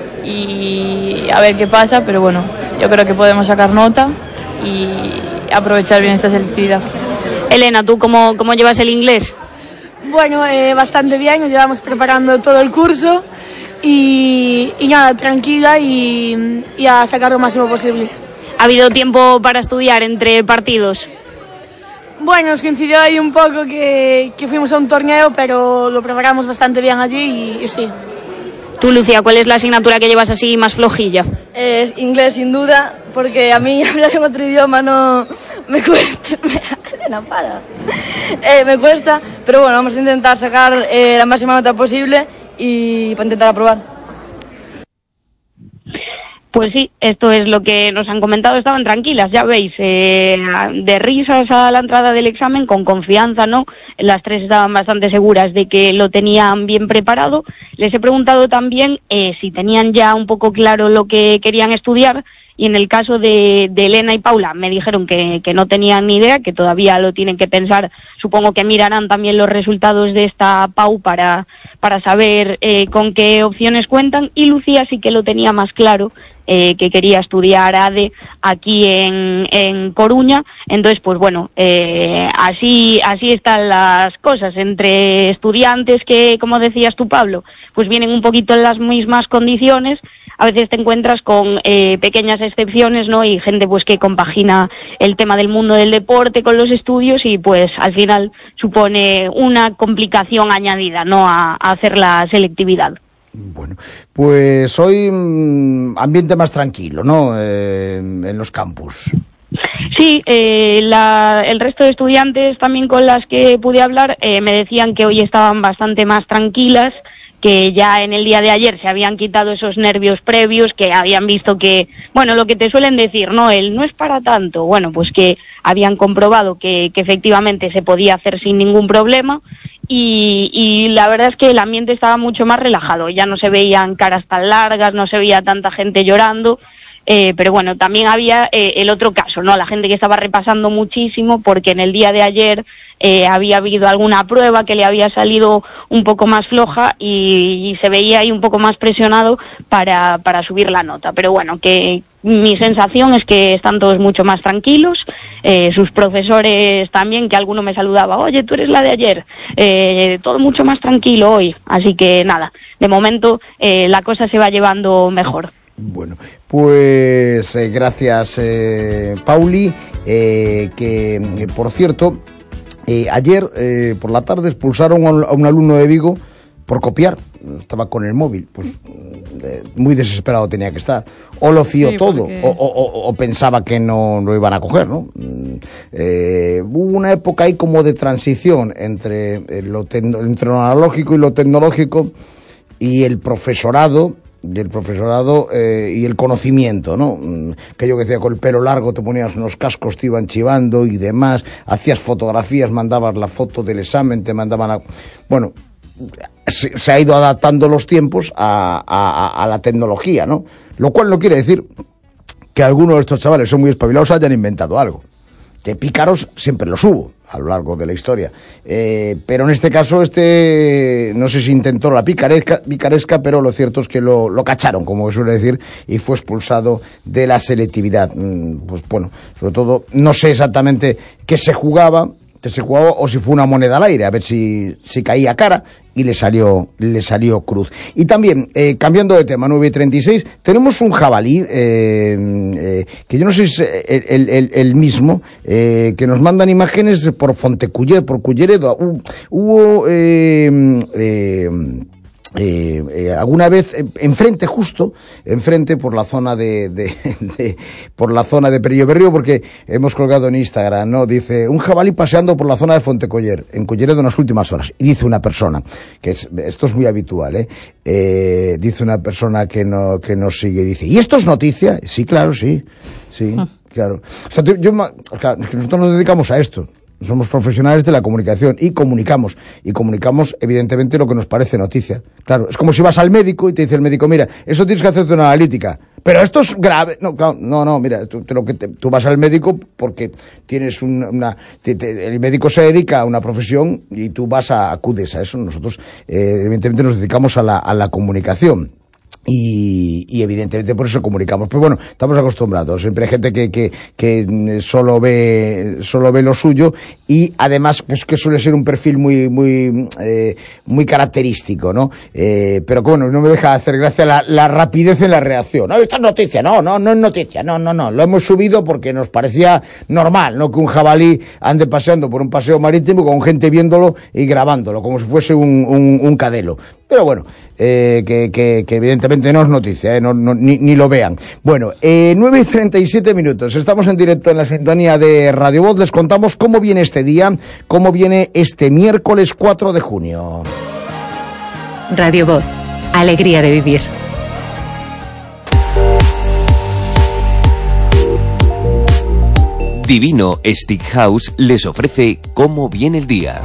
y a ver qué pasa, pero bueno, yo creo que podemos sacar nota y aprovechar bien esta selectividad. Elena, ¿tú cómo, cómo llevas el inglés? Bueno, eh, bastante bien, nos llevamos preparando todo el curso. Y, y nada, tranquila y, y a sacar lo máximo posible. ¿Ha habido tiempo para estudiar entre partidos? Bueno, nos coincidió ahí un poco que, que fuimos a un torneo, pero lo preparamos bastante bien allí y, y sí. Tú, Lucía, ¿cuál es la asignatura que llevas así más flojilla? Es inglés, sin duda, porque a mí hablar en otro idioma no me cuesta. Elena, para. Eh, me cuesta, pero bueno, vamos a intentar sacar eh, la máxima nota posible y para intentar aprobar. Pues sí, esto es lo que nos han comentado, estaban tranquilas, ya veis, eh, de risas a la entrada del examen, con confianza, ¿no? Las tres estaban bastante seguras de que lo tenían bien preparado. Les he preguntado también eh, si tenían ya un poco claro lo que querían estudiar, y en el caso de, de Elena y Paula me dijeron que, que no tenían ni idea, que todavía lo tienen que pensar. Supongo que mirarán también los resultados de esta Pau para, para saber eh, con qué opciones cuentan, y Lucía sí que lo tenía más claro, eh, que quería estudiar A D E aquí en, en Coruña. Entonces pues bueno, eh, así, así están las cosas entre estudiantes que, como decías tú, Pablo, pues vienen un poquito en las mismas condiciones. A veces te encuentras con eh, pequeñas excepciones, ¿no? Y gente pues que compagina el tema del mundo del deporte con los estudios y pues al final supone una complicación añadida, ¿no? A, a hacer la selectividad. Bueno, pues hoy mmm, ambiente más tranquilo, ¿no? Eh, en los campus. Sí, eh, la, el resto de estudiantes también con las que pude hablar eh, me decían que hoy estaban bastante más tranquilas, que ya en el día de ayer se habían quitado esos nervios previos, que habían visto que, bueno, lo que te suelen decir, ¿no? El no es para tanto, bueno, pues que habían comprobado que, que efectivamente se podía hacer sin ningún problema, y, y la verdad es que el ambiente estaba mucho más relajado, ya no se veían caras tan largas, no se veía tanta gente llorando. Eh, pero bueno, también había eh, el otro caso, ¿no? La gente que estaba repasando muchísimo porque en el día de ayer eh, había habido alguna prueba que le había salido un poco más floja y, y se veía ahí un poco más presionado para, para subir la nota. Pero bueno, que mi sensación es que están todos mucho más tranquilos, eh, sus profesores también, que alguno me saludaba, oye, tú eres la de ayer, eh, todo mucho más tranquilo hoy. Así que nada, de momento eh, la cosa se va llevando mejor. Bueno, pues eh, gracias eh, Pauli, eh, que eh, por cierto, eh, ayer eh, por la tarde expulsaron a un, a un alumno de Vigo por copiar, estaba con el móvil, pues eh, muy desesperado tenía que estar, o lo fió sí, todo, porque... o, o, o pensaba que no lo iban a coger, ¿no? Eh, hubo una época ahí como de transición entre lo, entre lo analógico y lo tecnológico y el profesorado, del profesorado eh, y el conocimiento, ¿no? Que yo que decía, con el pelo largo te ponías unos cascos, te iban chivando y demás, hacías fotografías, mandabas la foto del examen, te mandaban a... Bueno, se, se ha ido adaptando los tiempos a, a, a la tecnología, ¿no? Lo cual no quiere decir que algunos de estos chavales son muy espabilados hayan inventado algo. Que pícaros siempre los hubo a lo largo de la historia, eh, pero en este caso este no sé si intentó la picaresca, picaresca pero lo cierto es que lo, lo cacharon, como suele decir, y fue expulsado de la selectividad. Pues bueno, sobre todo no sé exactamente qué se jugaba, que se jugaba o si fue una moneda al aire, a ver si, si caía cara, y le salió le salió cruz. Y también, eh, cambiando de tema, nueve y treinta y seis, tenemos un jabalí, eh, eh, que yo no sé si es el, el, el, el mismo, eh, que nos mandan imágenes por Fonteculler, por Culleredo. Hubo, hubo eh, eh, Eh, eh, alguna vez eh, enfrente, justo enfrente, por la zona de, de, de por la zona de Perillo Berrío, porque hemos colgado en Instagram, ¿no? Dice, un jabalí paseando por la zona de Fontecoller en Culleredo en las últimas horas, y dice una persona, que es, esto es muy habitual, ¿eh? Eh, dice una persona que no, que nos sigue, dice, ¿y esto es noticia? Sí, claro, sí, sí, ah. claro. O sea, yo, claro, nosotros nos dedicamos a esto. Somos profesionales de la comunicación y comunicamos, y comunicamos evidentemente lo que nos parece noticia. Claro, es como si vas al médico y te dice el médico, mira, eso tienes que hacerte una analítica, pero esto es grave. No, no, no, mira, tú, lo que te, tú vas al médico porque tienes un, una, te, te, el médico se dedica a una profesión y tú vas a, acudes a eso. Nosotros eh, evidentemente nos dedicamos a la, a la comunicación. Y, y evidentemente por eso comunicamos, pero bueno, estamos acostumbrados, siempre hay gente que, que, que solo ve solo ve lo suyo, y además pues que suele ser un perfil muy muy eh, muy característico, ¿no? Eh, pero que bueno, no me deja de hacer gracia la, la rapidez en la reacción. No, esta es noticia, no, no, no es noticia, no, no, no, lo hemos subido porque nos parecía normal, ¿no? Que un jabalí ande paseando por un paseo marítimo con gente viéndolo y grabándolo, como si fuese un, un, un cadelo. Pero bueno, eh, que, que, que evidentemente no es noticia, eh, no, no, ni, ni lo vean. Bueno, eh, nueve y treinta y siete minutos, estamos en directo en la sintonía de Radio Voz, les contamos cómo viene este día, cómo viene este miércoles cuatro de junio. Radio Voz, alegría de vivir. Divino Stick House les ofrece cómo viene el día.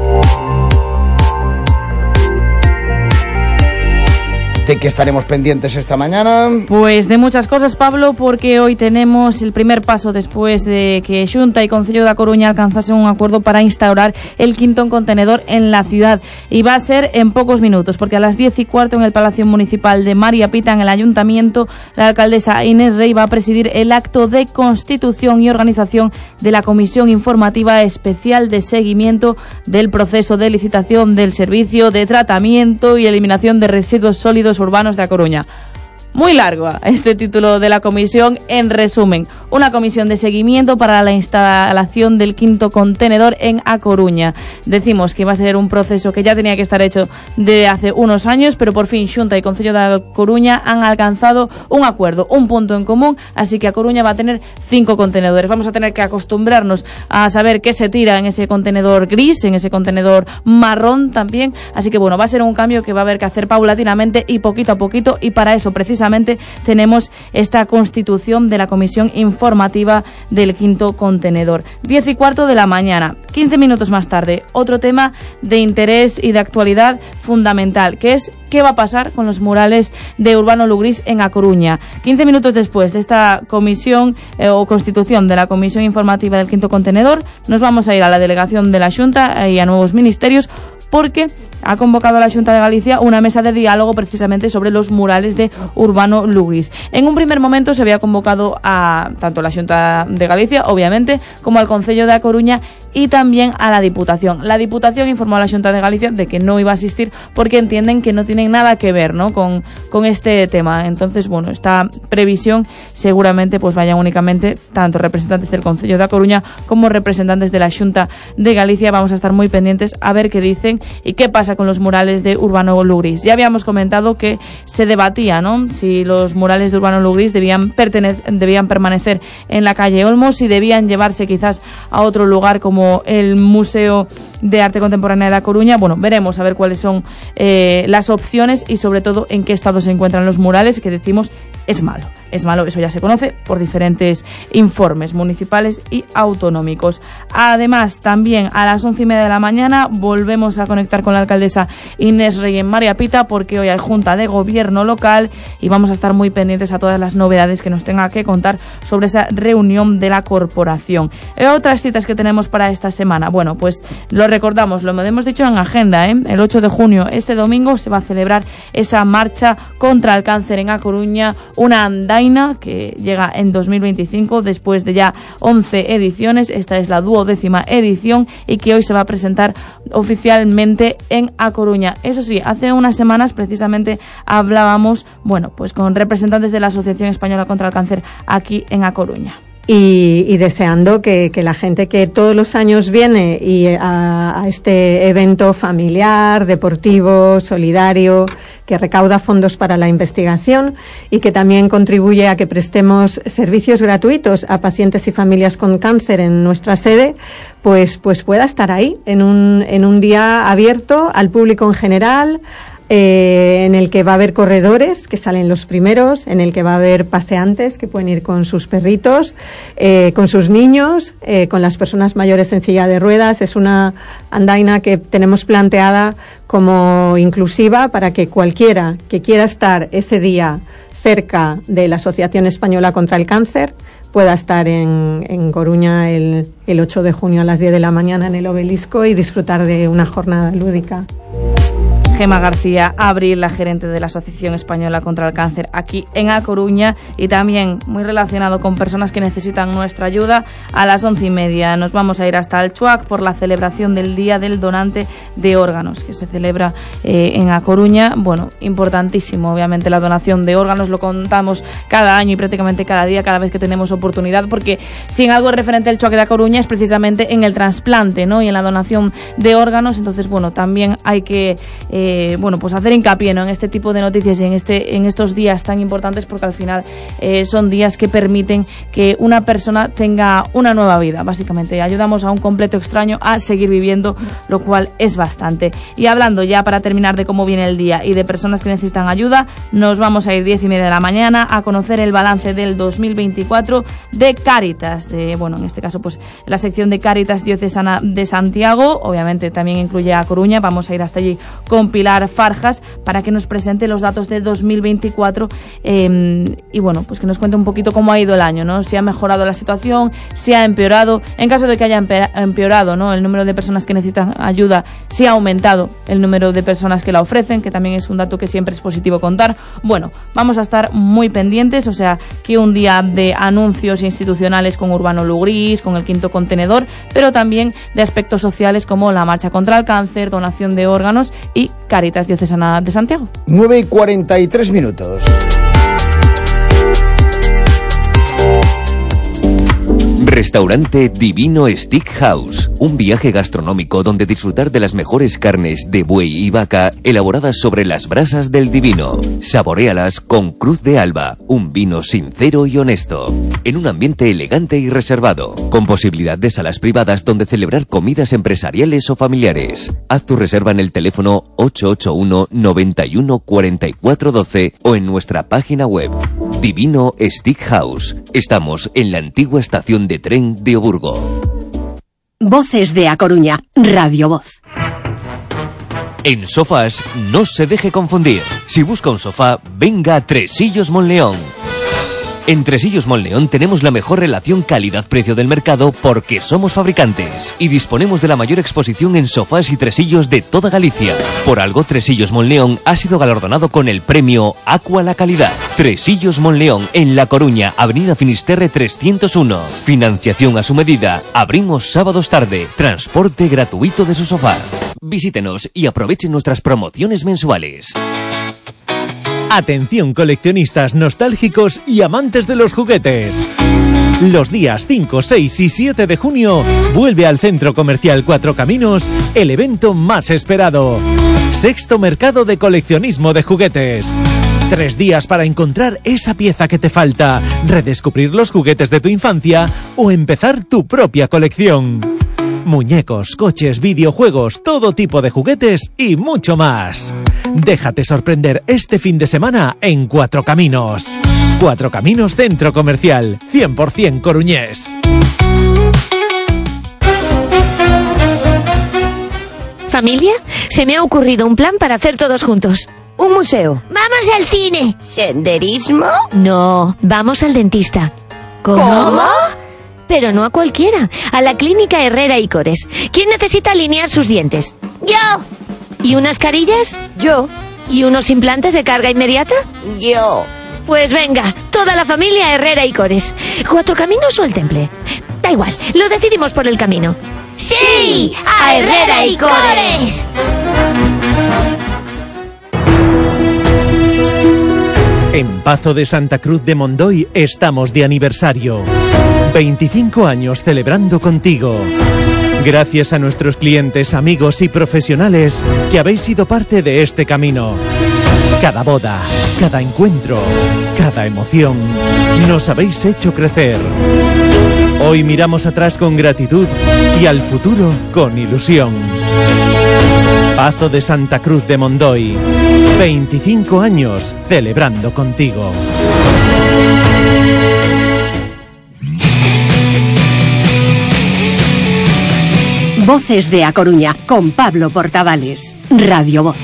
¿De qué estaremos pendientes esta mañana? Pues de muchas cosas, Pablo, porque hoy tenemos el primer paso después de que Xunta y Concello da Coruña alcanzasen un acuerdo para instaurar el quinto contenedor en la ciudad. Y va a ser en pocos minutos, porque a las diez y cuarto en el Palacio Municipal de María Pita, en el Ayuntamiento, la alcaldesa Inés Rey va a presidir el acto de constitución y organización de la Comisión Informativa Especial de Seguimiento del proceso de licitación del servicio de tratamiento y eliminación de residuos sólidos urbanos de A Coruña. Muy largo este título de la comisión. En resumen, una comisión de seguimiento para la instalación del quinto contenedor en A Coruña. Decimos que va a ser un proceso que ya tenía que estar hecho de hace unos años, pero por fin Xunta y Concello da Coruña han alcanzado un acuerdo, un punto en común, así que A Coruña va a tener cinco contenedores. Vamos a tener que acostumbrarnos a saber qué se tira en ese contenedor gris, en ese contenedor marrón también, así que bueno, va a ser un cambio que va a haber que hacer paulatinamente y poquito a poquito, y para eso precisamente precisamente tenemos esta constitución de la Comisión Informativa del Quinto Contenedor. Diez y cuarto de la mañana, quince minutos más tarde, otro tema de interés y de actualidad fundamental, que es qué va a pasar con los murales de Urbano Lugrís en A Coruña. quince minutos después de esta comisión eh, o constitución de la Comisión Informativa del Quinto Contenedor, nos vamos a ir a la delegación de la Xunta y a nuevos ministerios, porque ha convocado a la Xunta de Galicia una mesa de diálogo precisamente sobre los murales de Urbano Lugrís. En un primer momento se había convocado a tanto la Xunta de Galicia, obviamente, como al Concello de A Coruña y también a la Diputación. La Diputación informó a la Xunta de Galicia de que no iba a asistir porque entienden que no tienen nada que ver, ¿no?, con, con este tema. Entonces, bueno, esta previsión seguramente pues vayan únicamente tanto representantes del Concello de A Coruña como representantes de la Xunta de Galicia. Vamos a estar muy pendientes a ver qué dicen y qué pasa con los murales de Urbano Lugrís. Ya habíamos comentado que se debatía, ¿no?, si los murales de Urbano Lugrís debían, debían permanecer en la calle Olmos, si debían llevarse quizás a otro lugar como el Museo de Arte Contemporánea de A Coruña. Bueno, veremos a ver cuáles son eh, las opciones y sobre todo en qué estado se encuentran los murales, que decimos es malo. Es malo, eso ya se conoce por diferentes informes municipales y autonómicos. Además, también a las once y media de la mañana volvemos a conectar con la alcaldesa Inés Rey en María Pita, porque hoy hay Junta de Gobierno local y vamos a estar muy pendientes a todas las novedades que nos tenga que contar sobre esa reunión de la corporación. Eh, otras citas que tenemos para esta semana. Bueno, pues lo recordamos, lo hemos dicho en agenda, ¿eh? El ocho de junio, este domingo, se va a celebrar esa marcha contra el cáncer en A Coruña, una andaina que llega en dos mil veinticinco después de ya once ediciones. Esta es la duodécima edición y que hoy se va a presentar oficialmente en A Coruña. Eso sí, hace unas semanas precisamente hablábamos, bueno, pues con representantes de la Asociación Española contra el Cáncer aquí en A Coruña. Y, y deseando que, que la gente que todos los años viene y a, a este evento familiar, deportivo, solidario, que recauda fondos para la investigación y que también contribuye a que prestemos servicios gratuitos a pacientes y familias con cáncer en nuestra sede, pues, pues pueda estar ahí en un, en un día abierto al público en general, Eh, en el que va a haber corredores que salen los primeros, en el que va a haber paseantes que pueden ir con sus perritos, eh, con sus niños, eh, con las personas mayores en silla de ruedas. Es una andaina que tenemos planteada como inclusiva para que cualquiera que quiera estar ese día cerca de la Asociación Española contra el Cáncer pueda estar en, en Coruña el, el ocho de junio a las diez de la mañana en el Obelisco y disfrutar de una jornada lúdica. Gema García Abril, la gerente de la Asociación Española contra el Cáncer aquí en A Coruña, y también muy relacionado con personas que necesitan nuestra ayuda. A las once y media nos vamos a ir hasta el Chuac por la celebración del Día del Donante de Órganos, que se celebra eh, en A Coruña. Bueno, importantísimo, obviamente, la donación de órganos, lo contamos cada año y prácticamente cada día, cada vez que tenemos oportunidad, porque si en algo es referente el Chuac de A Coruña es precisamente en el trasplante, ¿no?, y en la donación de órganos. Entonces, bueno, también hay que eh, Eh, bueno, pues hacer hincapié, ¿no?, en este tipo de noticias y en este en estos días tan importantes, porque al final eh, son días que permiten que una persona tenga una nueva vida. Básicamente ayudamos a un completo extraño a seguir viviendo, lo cual es bastante. Y hablando ya para terminar de cómo viene el día y de personas que necesitan ayuda, nos vamos a ir diez y media de la mañana a conocer el balance del dos mil veinticuatro de Cáritas, de, bueno, en este caso pues la sección de Cáritas Diocesana de Santiago. Obviamente también incluye a Coruña. Vamos a ir hasta allí con Pilar Farjas para que nos presente los datos de dos mil veinticuatro eh, y bueno, pues que nos cuente un poquito cómo ha ido el año, ¿no?, si ha mejorado la situación, si ha empeorado. En caso de que haya empeorado, ¿no?, el número de personas que necesitan ayuda, si ha aumentado el número de personas que la ofrecen, que también es un dato que siempre es positivo contar. Bueno, vamos a estar muy pendientes, o sea, que un día de anuncios institucionales con Urbano Lugrís, con el Quinto Contenedor, pero también de aspectos sociales como la marcha contra el cáncer, donación de órganos y Cáritas Diocesana de Santiago. nueve y cuarenta y tres minutos. Restaurante Divino Steakhouse, un viaje gastronómico donde disfrutar de las mejores carnes de buey y vaca elaboradas sobre las brasas del Divino. Saboréalas con Cruz de Alba, un vino sincero y honesto, en un ambiente elegante y reservado, con posibilidad de salas privadas donde celebrar comidas empresariales o familiares. Haz tu reserva en el teléfono ocho ocho uno, noventa y uno, cuarenta y cuatro doce o en nuestra página web. Divino Steakhouse. Estamos en la antigua estación de tren de Oburgo. Voces de A Coruña, Radio Voz. En sofás, no se deje confundir. Si busca un sofá, venga a Tresillos Monleón. En Tresillos Monleón tenemos la mejor relación calidad-precio del mercado porque somos fabricantes y disponemos de la mayor exposición en sofás y tresillos de toda Galicia. Por algo, Tresillos Monleón ha sido galardonado con el premio Aqua la Calidad. Tresillos Monleón, en La Coruña, Avenida Finisterre trescientos uno. Financiación a su medida. Abrimos sábados tarde. Transporte gratuito de su sofá. Visítenos y aprovechen nuestras promociones mensuales. Atención coleccionistas nostálgicos y amantes de los juguetes. Los días cinco, seis y siete de junio vuelve al Centro Comercial Cuatro Caminos el evento más esperado. Sexto Mercado de Coleccionismo de Juguetes. Tres días para encontrar esa pieza que te falta, redescubrir los juguetes de tu infancia o empezar tu propia colección. Muñecos, coches, videojuegos, todo tipo de juguetes y mucho más. Déjate sorprender este fin de semana en Cuatro Caminos. Cuatro Caminos Centro Comercial, cien por ciento coruñés. ¿Familia? Se me ha ocurrido un plan para hacer todos juntos. Un museo. ¡Vamos al cine! ¿Senderismo? No, vamos al dentista. ¿Cómo? ¿Cómo? Pero no a cualquiera, a la Clínica Herrera y Cores. ¿Quién necesita alinear sus dientes? ¡Yo! ¿Y unas carillas? Yo. ¿Y unos implantes de carga inmediata? Yo. Pues venga, toda la familia Herrera y Cores. ¿Cuatro Caminos o el Temple? Da igual, lo decidimos por el camino. ¡Sí! ¡A Herrera y Cores! En Pazo de Santa Cruz de Mondoy estamos de aniversario. veinticinco años celebrando contigo. Gracias a nuestros clientes, amigos y profesionales que habéis sido parte de este camino. Cada boda, cada encuentro, cada emoción, nos habéis hecho crecer. Hoy miramos atrás con gratitud y al futuro con ilusión. Pazo de Santa Cruz de Mondoy. veinticinco años celebrando contigo. Voces de A Coruña, con Pablo Portavales. Radio Voz.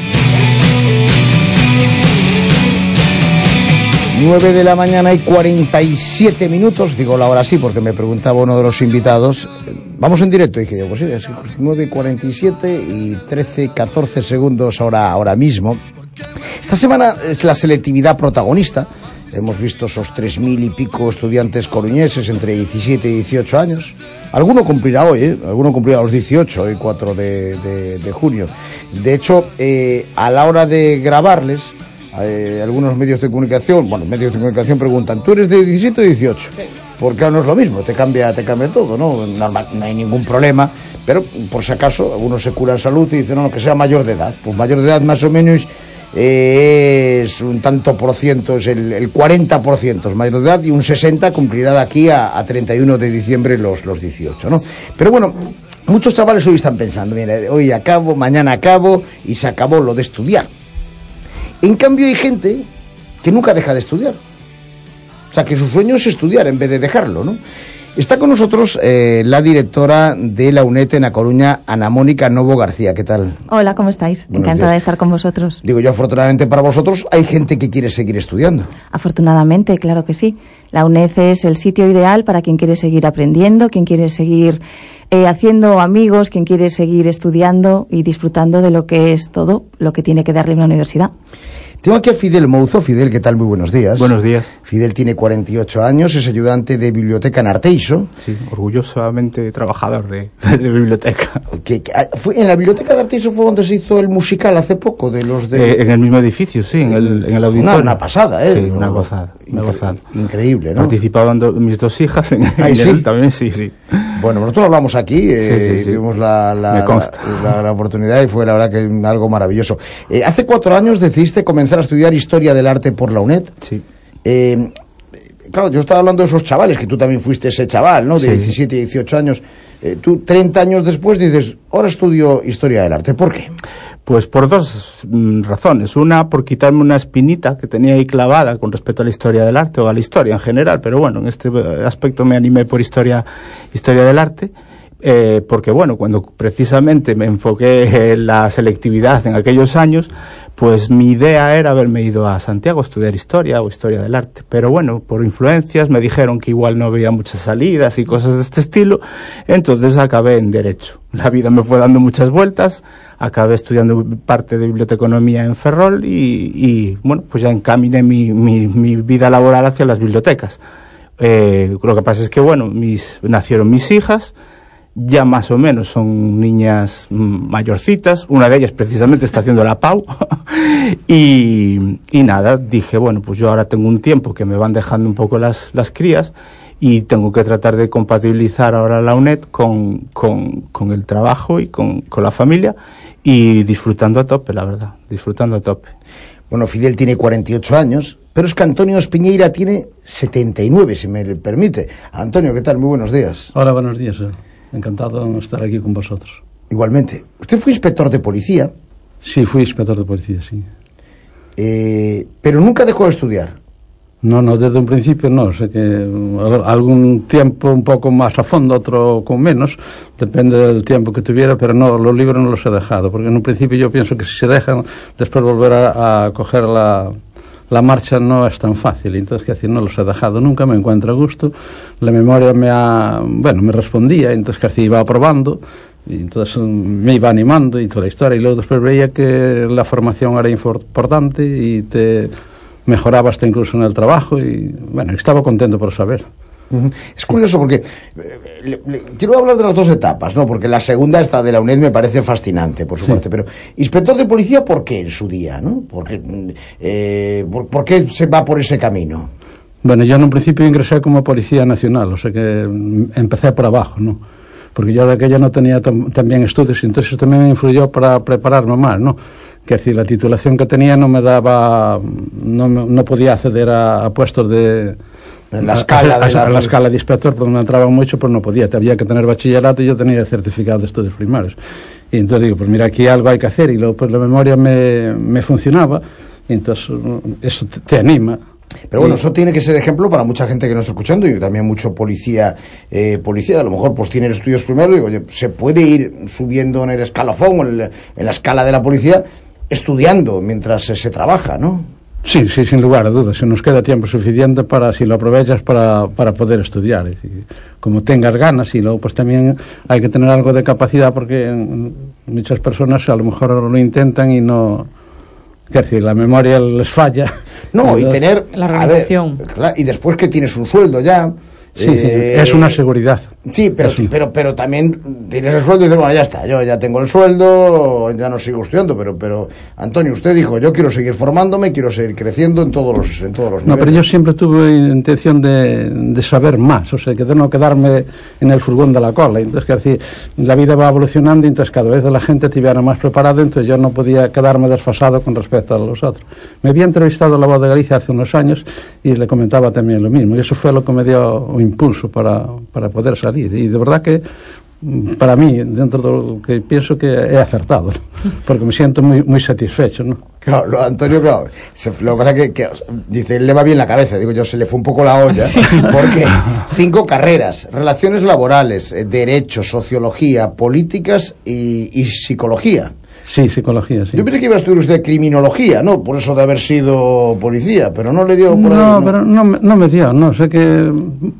nueve de la mañana y cuarenta y siete minutos, digo la hora sí porque me preguntaba uno de los invitados. Vamos en directo, dije yo, pues sí, es nueve y cuarenta y siete y trece, catorce segundos ahora, ahora mismo. Esta semana es la selectividad protagonista. Hemos visto esos tres mil y pico estudiantes coruñeses entre diecisiete y dieciocho años. Alguno cumplirá hoy, ¿eh? Alguno cumplirá los dieciocho, hoy cuatro de, de, de junio. De hecho, eh, a la hora de grabarles, eh, algunos medios de comunicación, bueno, medios de comunicación preguntan, ¿tú eres de diecisiete o dieciocho? Sí. Porque ahora no es lo mismo, te cambia, te cambia todo, ¿no? Normal, no hay ningún problema, pero por si acaso, algunos se curan salud y dicen, no, no, que sea mayor de edad. Pues mayor de edad más o menos eh, es un tanto por ciento, es el, el cuarenta por ciento es mayor de edad y un sesenta cumplirá de aquí a, a treinta y uno de diciembre los, los dieciocho, ¿no? Pero bueno, muchos chavales hoy están pensando, mira, hoy acabo, mañana acabo y se acabó lo de estudiar. En cambio hay gente que nunca deja de estudiar. O sea, que su sueño es estudiar en vez de dejarlo, ¿no? Está con nosotros eh, la directora de la UNED en A Coruña, Ana Mónica Novo García. ¿Qué tal? Hola, ¿cómo estáis? Buenos Encantada días. de estar con vosotros. Digo yo, afortunadamente para vosotros, hay gente que quiere seguir estudiando. Afortunadamente, claro que sí. La UNED es el sitio ideal para quien quiere seguir aprendiendo, quien quiere seguir eh, haciendo amigos, quien quiere seguir estudiando y disfrutando de lo que es todo lo que tiene que darle una universidad. Tengo aquí a Fidel Mouzo. Fidel, ¿qué tal? Muy buenos días. Buenos días. Fidel tiene cuarenta y ocho años, es ayudante de biblioteca en Arteixo. Sí, orgullosamente trabajador de, de biblioteca. ¿Qué, qué, fue, ¿En la biblioteca de Arteixo fue donde se hizo el musical hace poco? de los de... Eh, en el mismo edificio, sí, en el, en el auditorio. Una, una pasada, ¿eh? Sí, una gozada. Una gozada. Increíble, ¿no? Participaban do, mis dos hijas en, Ay, en ¿sí? él también, sí, sí. Bueno, nosotros hablamos aquí, eh, sí, sí, sí. tuvimos la, la, la, la, la oportunidad y fue la verdad que algo maravilloso. Eh, hace cuatro años decidiste comenzar a estudiar Historia del Arte por la UNED. Sí. Eh, claro, yo estaba hablando de esos chavales, que tú también fuiste ese chaval, ¿no? De sí. diecisiete, dieciocho años. Eh, tú, treinta años después, dices, ahora estudio Historia del Arte. ¿Por qué? Pues por dos mm, razones. Una, por quitarme una espinita que tenía ahí clavada con respecto a la historia del arte, o a la historia en general, pero bueno, en este aspecto me animé por historia, historia del arte. Eh, porque bueno, cuando precisamente me enfoqué en la selectividad en aquellos años, pues mi idea era haberme ido a Santiago a estudiar historia o historia del arte, pero bueno, por influencias me dijeron que igual no había muchas salidas y cosas de este estilo, entonces acabé en Derecho. La vida me fue dando muchas vueltas, acabé estudiando parte de biblioteconomía en Ferrol y, y bueno, pues ya encaminé mi, mi, mi vida laboral hacia las bibliotecas. Eh, lo que pasa es que bueno, mis, nacieron mis hijas, ya más o menos son niñas mayorcitas, una de ellas precisamente está haciendo la P A U y, y nada, dije, bueno, pues yo ahora tengo un tiempo que me van dejando un poco las, las crías y tengo que tratar de compatibilizar ahora la UNED con, con, con el trabajo y con, con la familia y disfrutando a tope, la verdad, disfrutando a tope. Bueno, Fidel tiene cuarenta y ocho años, pero es que Antonio Espiñeira tiene setenta y nueve, si me permite. Antonio, ¿qué tal? Muy buenos días. Hola, buenos días. Encantado de estar aquí con vosotros. Igualmente. ¿Usted fue inspector de policía? Sí, fui inspector de policía, sí. Eh, pero nunca dejó de estudiar. No, no, desde un principio no. Sé que algún tiempo un poco más a fondo, otro con menos. Depende del tiempo que tuviera, pero no, los libros no los he dejado. Porque en un principio yo pienso que si se dejan, después volver a, a coger la... la marcha no es tan fácil, entonces que decir, no los he dejado nunca, me encuentro a gusto, la memoria me ha, bueno, me respondía, entonces que así iba probando, y entonces me iba animando y toda la historia, y luego después veía que la formación era importante y te mejoraba hasta incluso en el trabajo, y bueno, estaba contento por saber. Es curioso porque eh, le, le, quiero hablar de las dos etapas, ¿no? Porque la segunda, esta de la UNED, me parece fascinante, por su sí. parte. Pero, inspector de policía, ¿por qué en su día, no? Porque, eh, por, ¿Por qué se va por ese camino? Bueno, yo en un principio ingresé como policía nacional, o sea que empecé por abajo, ¿no? Porque yo de aquella no tenía también estudios, y entonces también me influyó para prepararme más, ¿no? Que decir, la titulación que tenía no me daba, no, no podía acceder a, a puestos de... En la escala de la, a la escala de inspector, porque me entraba mucho, pues no podía, había que tener bachillerato y yo tenía certificado de estudios primarios. Y entonces digo, pues mira, aquí algo hay que hacer, y luego pues la memoria me, me funcionaba, y entonces eso te, te anima. Pero bueno, eso tiene que ser ejemplo para mucha gente que nos está escuchando, y también mucho policía, eh, policía, a lo mejor pues tiene estudios primero, y digo, oye, se puede ir subiendo en el escalafón, o en, el, en la escala de la policía, estudiando mientras se, se trabaja, ¿no? Sí, sí, sin lugar a dudas. Se nos queda tiempo suficiente para, si lo aprovechas, para, para poder estudiar. Y como tengas ganas, y luego pues también hay que tener algo de capacidad, porque muchas personas a lo mejor lo intentan y no... Quiero decir, la memoria les falla. No, y tener... La organización. A ver, claro, y después que tienes un sueldo ya... Sí, eh, sí, es una seguridad. Sí, pero, sí. pero pero también tienes el sueldo y dices, bueno, ya está, yo ya tengo el sueldo, ya no sigo estudiando, pero pero Antonio, usted dijo, yo quiero seguir formándome, quiero seguir creciendo en todos los en todos los No, niveles. pero yo siempre tuve intención de, de saber más, o sea, que de no quedarme en el furgón de la cola. Entonces, que decir, la vida va evolucionando, y entonces cada vez la gente estuviera más preparada, entonces yo no podía quedarme desfasado con respecto a los otros. Me había entrevistado La Voz de Galicia hace unos años y le comentaba también lo mismo, y eso fue lo que me dio impulso para, para poder salir, y de verdad que para mí, dentro de lo que pienso, que he acertado, porque me siento muy muy satisfecho, ¿no? Claro, lo, Antonio, claro, se, lo que pasa que, que dice, él le va bien la cabeza, digo yo, se le fue un poco la olla, sí. Porque cinco carreras, relaciones laborales, eh, derecho, sociología, políticas y, y psicología. Sí, psicología, sí. Yo pensé que iba a estudiar usted criminología, ¿no? Por eso de haber sido policía, pero no le dio por no, ahí, ¿no? Pero no, no me dio, no, sé que...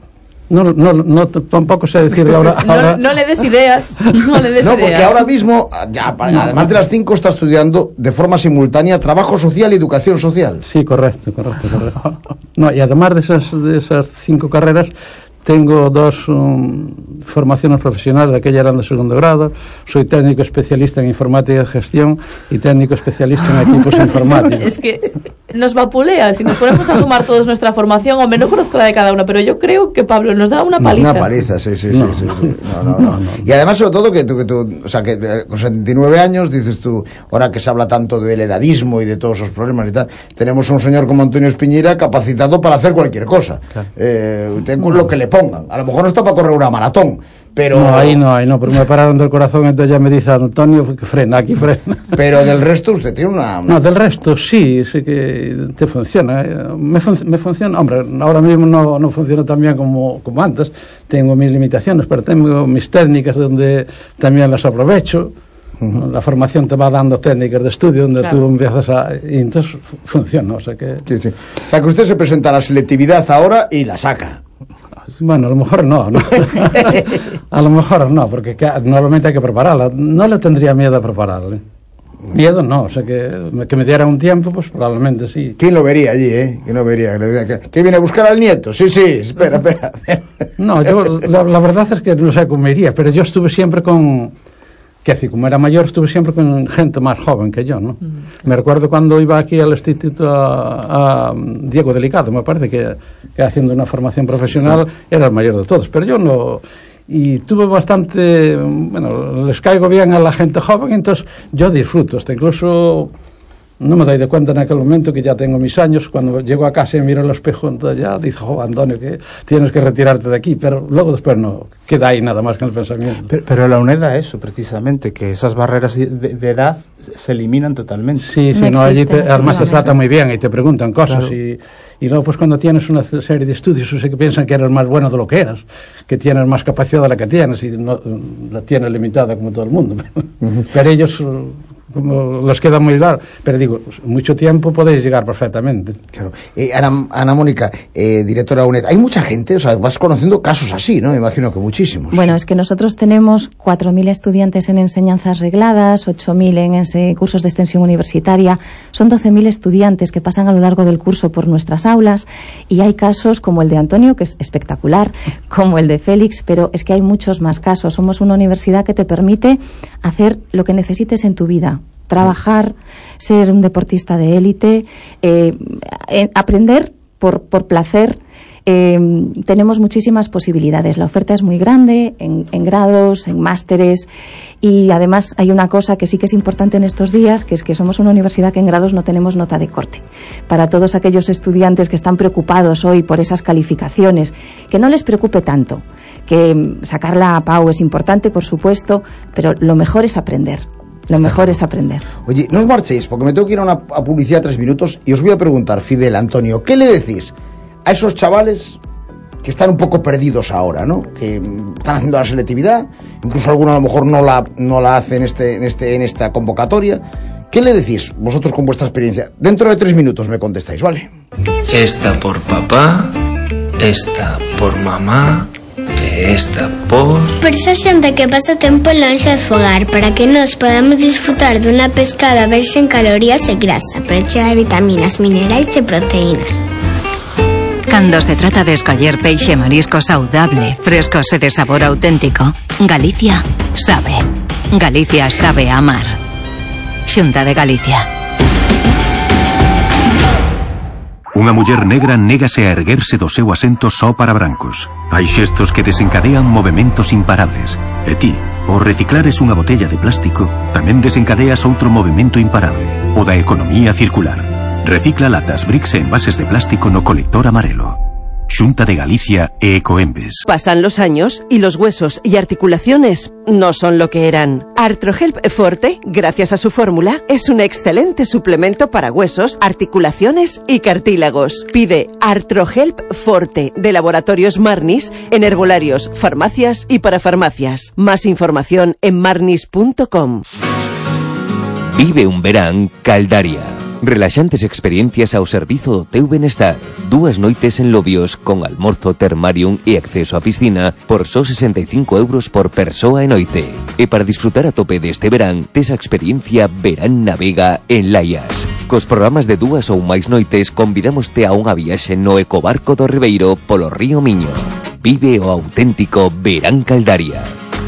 No, no, no, tampoco sé decir ahora... ahora... No, no le des ideas, no le des no, ideas. porque ahora mismo, ya, además de las cinco, está estudiando de forma simultánea trabajo social y educación social. Sí, correcto, correcto, correcto. No, y además de esas, de esas cinco carreras, tengo dos um, formaciones profesionales, aquellas eran de segundo grado. Soy técnico especialista en informática de gestión y técnico especialista en equipos informáticos. Es que nos vapulea, si nos ponemos a sumar todos nuestra formación, hombre, no conozco la de cada uno, pero yo creo que Pablo nos da una paliza. Una paliza, sí, sí, no, sí, no, sí, sí. No, no, no. no. Y además, sobre todo, que tú, que tú, o sea, que con setenta y nueve años, dices tú, ahora que se habla tanto del edadismo y de todos esos problemas y tal, tenemos un señor como Antonio Espiñera capacitado para hacer cualquier cosa. Claro. Eh, tengo lo que le pongan. A lo mejor no está para correr una maratón, pero... No, ahí no, ahí no, pero me pararon del corazón, entonces ya me dice Antonio que frena, aquí frena. Pero del resto usted tiene una... una... No, del resto sí, sí que te funciona. ¿eh? Me, fun me funciona, hombre, ahora mismo no, no funciona tan bien como, como antes, tengo mis limitaciones, pero tengo mis técnicas donde también las aprovecho. Uh-huh. La formación te va dando técnicas de estudio donde claro. tú empiezas a... y entonces funciona, o sea que... Sí, sí. O sea que usted se presenta a la selectividad ahora y la saca. Bueno, a lo mejor no, ¿no? A lo mejor no, porque normalmente hay que prepararla. No le tendría miedo a prepararle. Miedo no, o sea, que, que me diera un tiempo, pues probablemente sí. ¿Quién lo vería allí, eh? ¿Quién lo vería? ¿Qué viene a buscar al nieto? Sí, sí, espera, espera. No, yo, la, la verdad es que no sé cómo me iría, pero yo estuve siempre con... que así como era mayor estuve siempre con gente más joven que yo, ¿no? Mm. Me recuerdo cuando iba aquí al instituto a, a Diego Delicado, me parece que, que haciendo una formación profesional sí. era el mayor de todos, pero yo no... Y tuve bastante... Bueno, les caigo bien a la gente joven, entonces yo disfruto, hasta incluso... No me doy de cuenta en aquel momento que ya tengo mis años. Cuando llego a casa y miro el espejo, entonces ya digo, oh, Antonio, que tienes que retirarte de aquí. Pero luego después no queda ahí nada más que el pensamiento. Pero, pero la UNED da eso, precisamente, que esas barreras de, de edad se eliminan totalmente. Sí, sí, no, no allí te, además te tratan muy bien y te preguntan cosas. Claro. Y, y luego pues cuando tienes una serie de estudios, o sea, que piensan que eres más bueno de lo que eras, que tienes más capacidad de la que tienes y no la tienes limitada como todo el mundo. Uh-huh. Pero ellos... como les queda muy largo, pero digo, mucho tiempo podéis llegar perfectamente. Claro. Eh, Ana, Ana Mónica, eh, directora de UNED, hay mucha gente, o sea, vas conociendo casos así, ¿no? Me imagino que muchísimos. Bueno, es que nosotros tenemos cuatro mil estudiantes en enseñanzas regladas, ocho mil en ese cursos de extensión universitaria, son doce mil estudiantes que pasan a lo largo del curso por nuestras aulas, y hay casos como el de Antonio, que es espectacular, como el de Félix, pero es que hay muchos más casos. Somos una universidad que te permite hacer lo que necesites en tu vida. Trabajar, ser un deportista de élite, eh, eh, aprender por, por placer. Eh, tenemos muchísimas posibilidades. La oferta es muy grande en, en grados, en másteres, y además hay una cosa que sí que es importante en estos días, que es que somos una universidad que en grados no tenemos nota de corte. Para todos aquellos estudiantes que están preocupados hoy por esas calificaciones, que no les preocupe tanto, que sacar la A P A U es importante, por supuesto, pero lo mejor es aprender. Lo mejor es aprender. Oye, no os marchéis, porque me tengo que ir a una a publicidad tres minutos y os voy a preguntar, Fidel, Antonio, ¿qué le decís a esos chavales que están un poco perdidos ahora, ¿no? Que están haciendo la selectividad, incluso algunos a lo mejor no la, no la hacen en, este, en, este, en esta convocatoria? ¿Qué le decís vosotros con vuestra experiencia? Dentro de tres minutos me contestáis, ¿vale? Esta por papá, esta por mamá... Esta por... Por esa xente que pasa tempo lonxe de fogar, para que nos podamos disfrutar dunha pescada baixa en calorías e grasa, pero chea de vitaminas, minerais e proteínas. Cando se trata de escoller peixe marisco saudable, frescos e de sabor auténtico, Galicia sabe. Galicia sabe amar. Xunta de Galicia. Unha muller negra négase a erguerse do seu asento só para brancos. Hai xestos que desencadean movementos imparables. E ti, ao reciclares unha botella de plástico, tamén desencadeas outro movimento imparable, o da economía circular. Recicla latas, bricks e envases de plástico no colector amarelo. Xunta de Galicia e Ecoembes. Pasan los años y los huesos y articulaciones no son lo que eran. Artrohelp Forte, gracias a su fórmula, es un excelente suplemento para huesos, articulaciones y cartílagos. Pide Artrohelp Forte de Laboratorios Marnis en herbolarios, farmacias y parafarmacias. Más información en marnis punto com. Vive un verán Caldaria. Relaxantes experiencias ao servizo do teu benestar. Dúas noites en Lobios con almorzo, termarium e acceso a piscina por só sesenta e cinco euros por persoa e noite. E para disfrutar a tope deste verán, tes a experiencia Verán na Vega en Laias. Cos programas de dúas ou máis noites convidámoste a unha viaxe no ecobarco do Ribeiro polo río Miño. Vive o auténtico Verán Caldaria.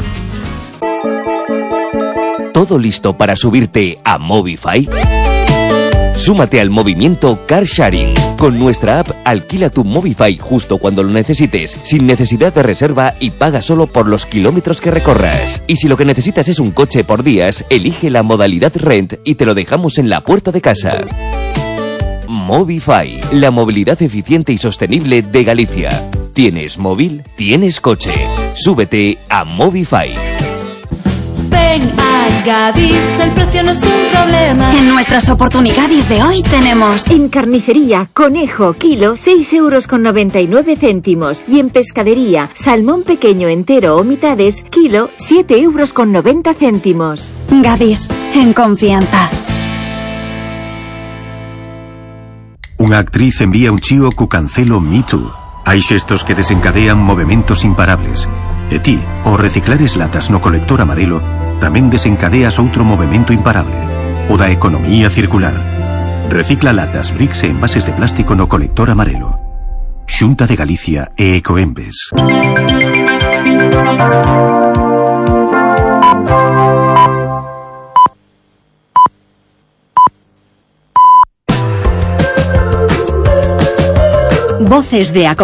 ¿Todo listo para subirte a Movify? Súmate al movimiento Car Sharing. Con nuestra app, alquila tu Movify justo cuando lo necesites, sin necesidad de reserva y paga solo por los kilómetros que recorras. Y si lo que necesitas es un coche por días, elige la modalidad Rent y te lo dejamos en la puerta de casa. Movify, la movilidad eficiente y sostenible de Galicia. ¿Tienes móvil? ¿Tienes coche? Súbete a Movify. Ven a Gadis, el precio no es un problema. En nuestras oportunidades de hoy tenemos en carnicería, conejo, kilo, seis euros con noventa y nueve céntimos. Y en pescadería, salmón pequeño entero o mitades, kilo, siete euros con noventa céntimos. Gadis, en confianza. Unha actriz envía un chío cu cancelo Me Too. Hai xestos que desencadean movementos imparables. E ti, ao reciclares latas no colector amarelo, tamén desencadeas outro movemento imparable, o da economía circular. Recicla latas, bricks e envases de plástico no colector amarelo. Xunta de Galicia e Ecoembes. Voces de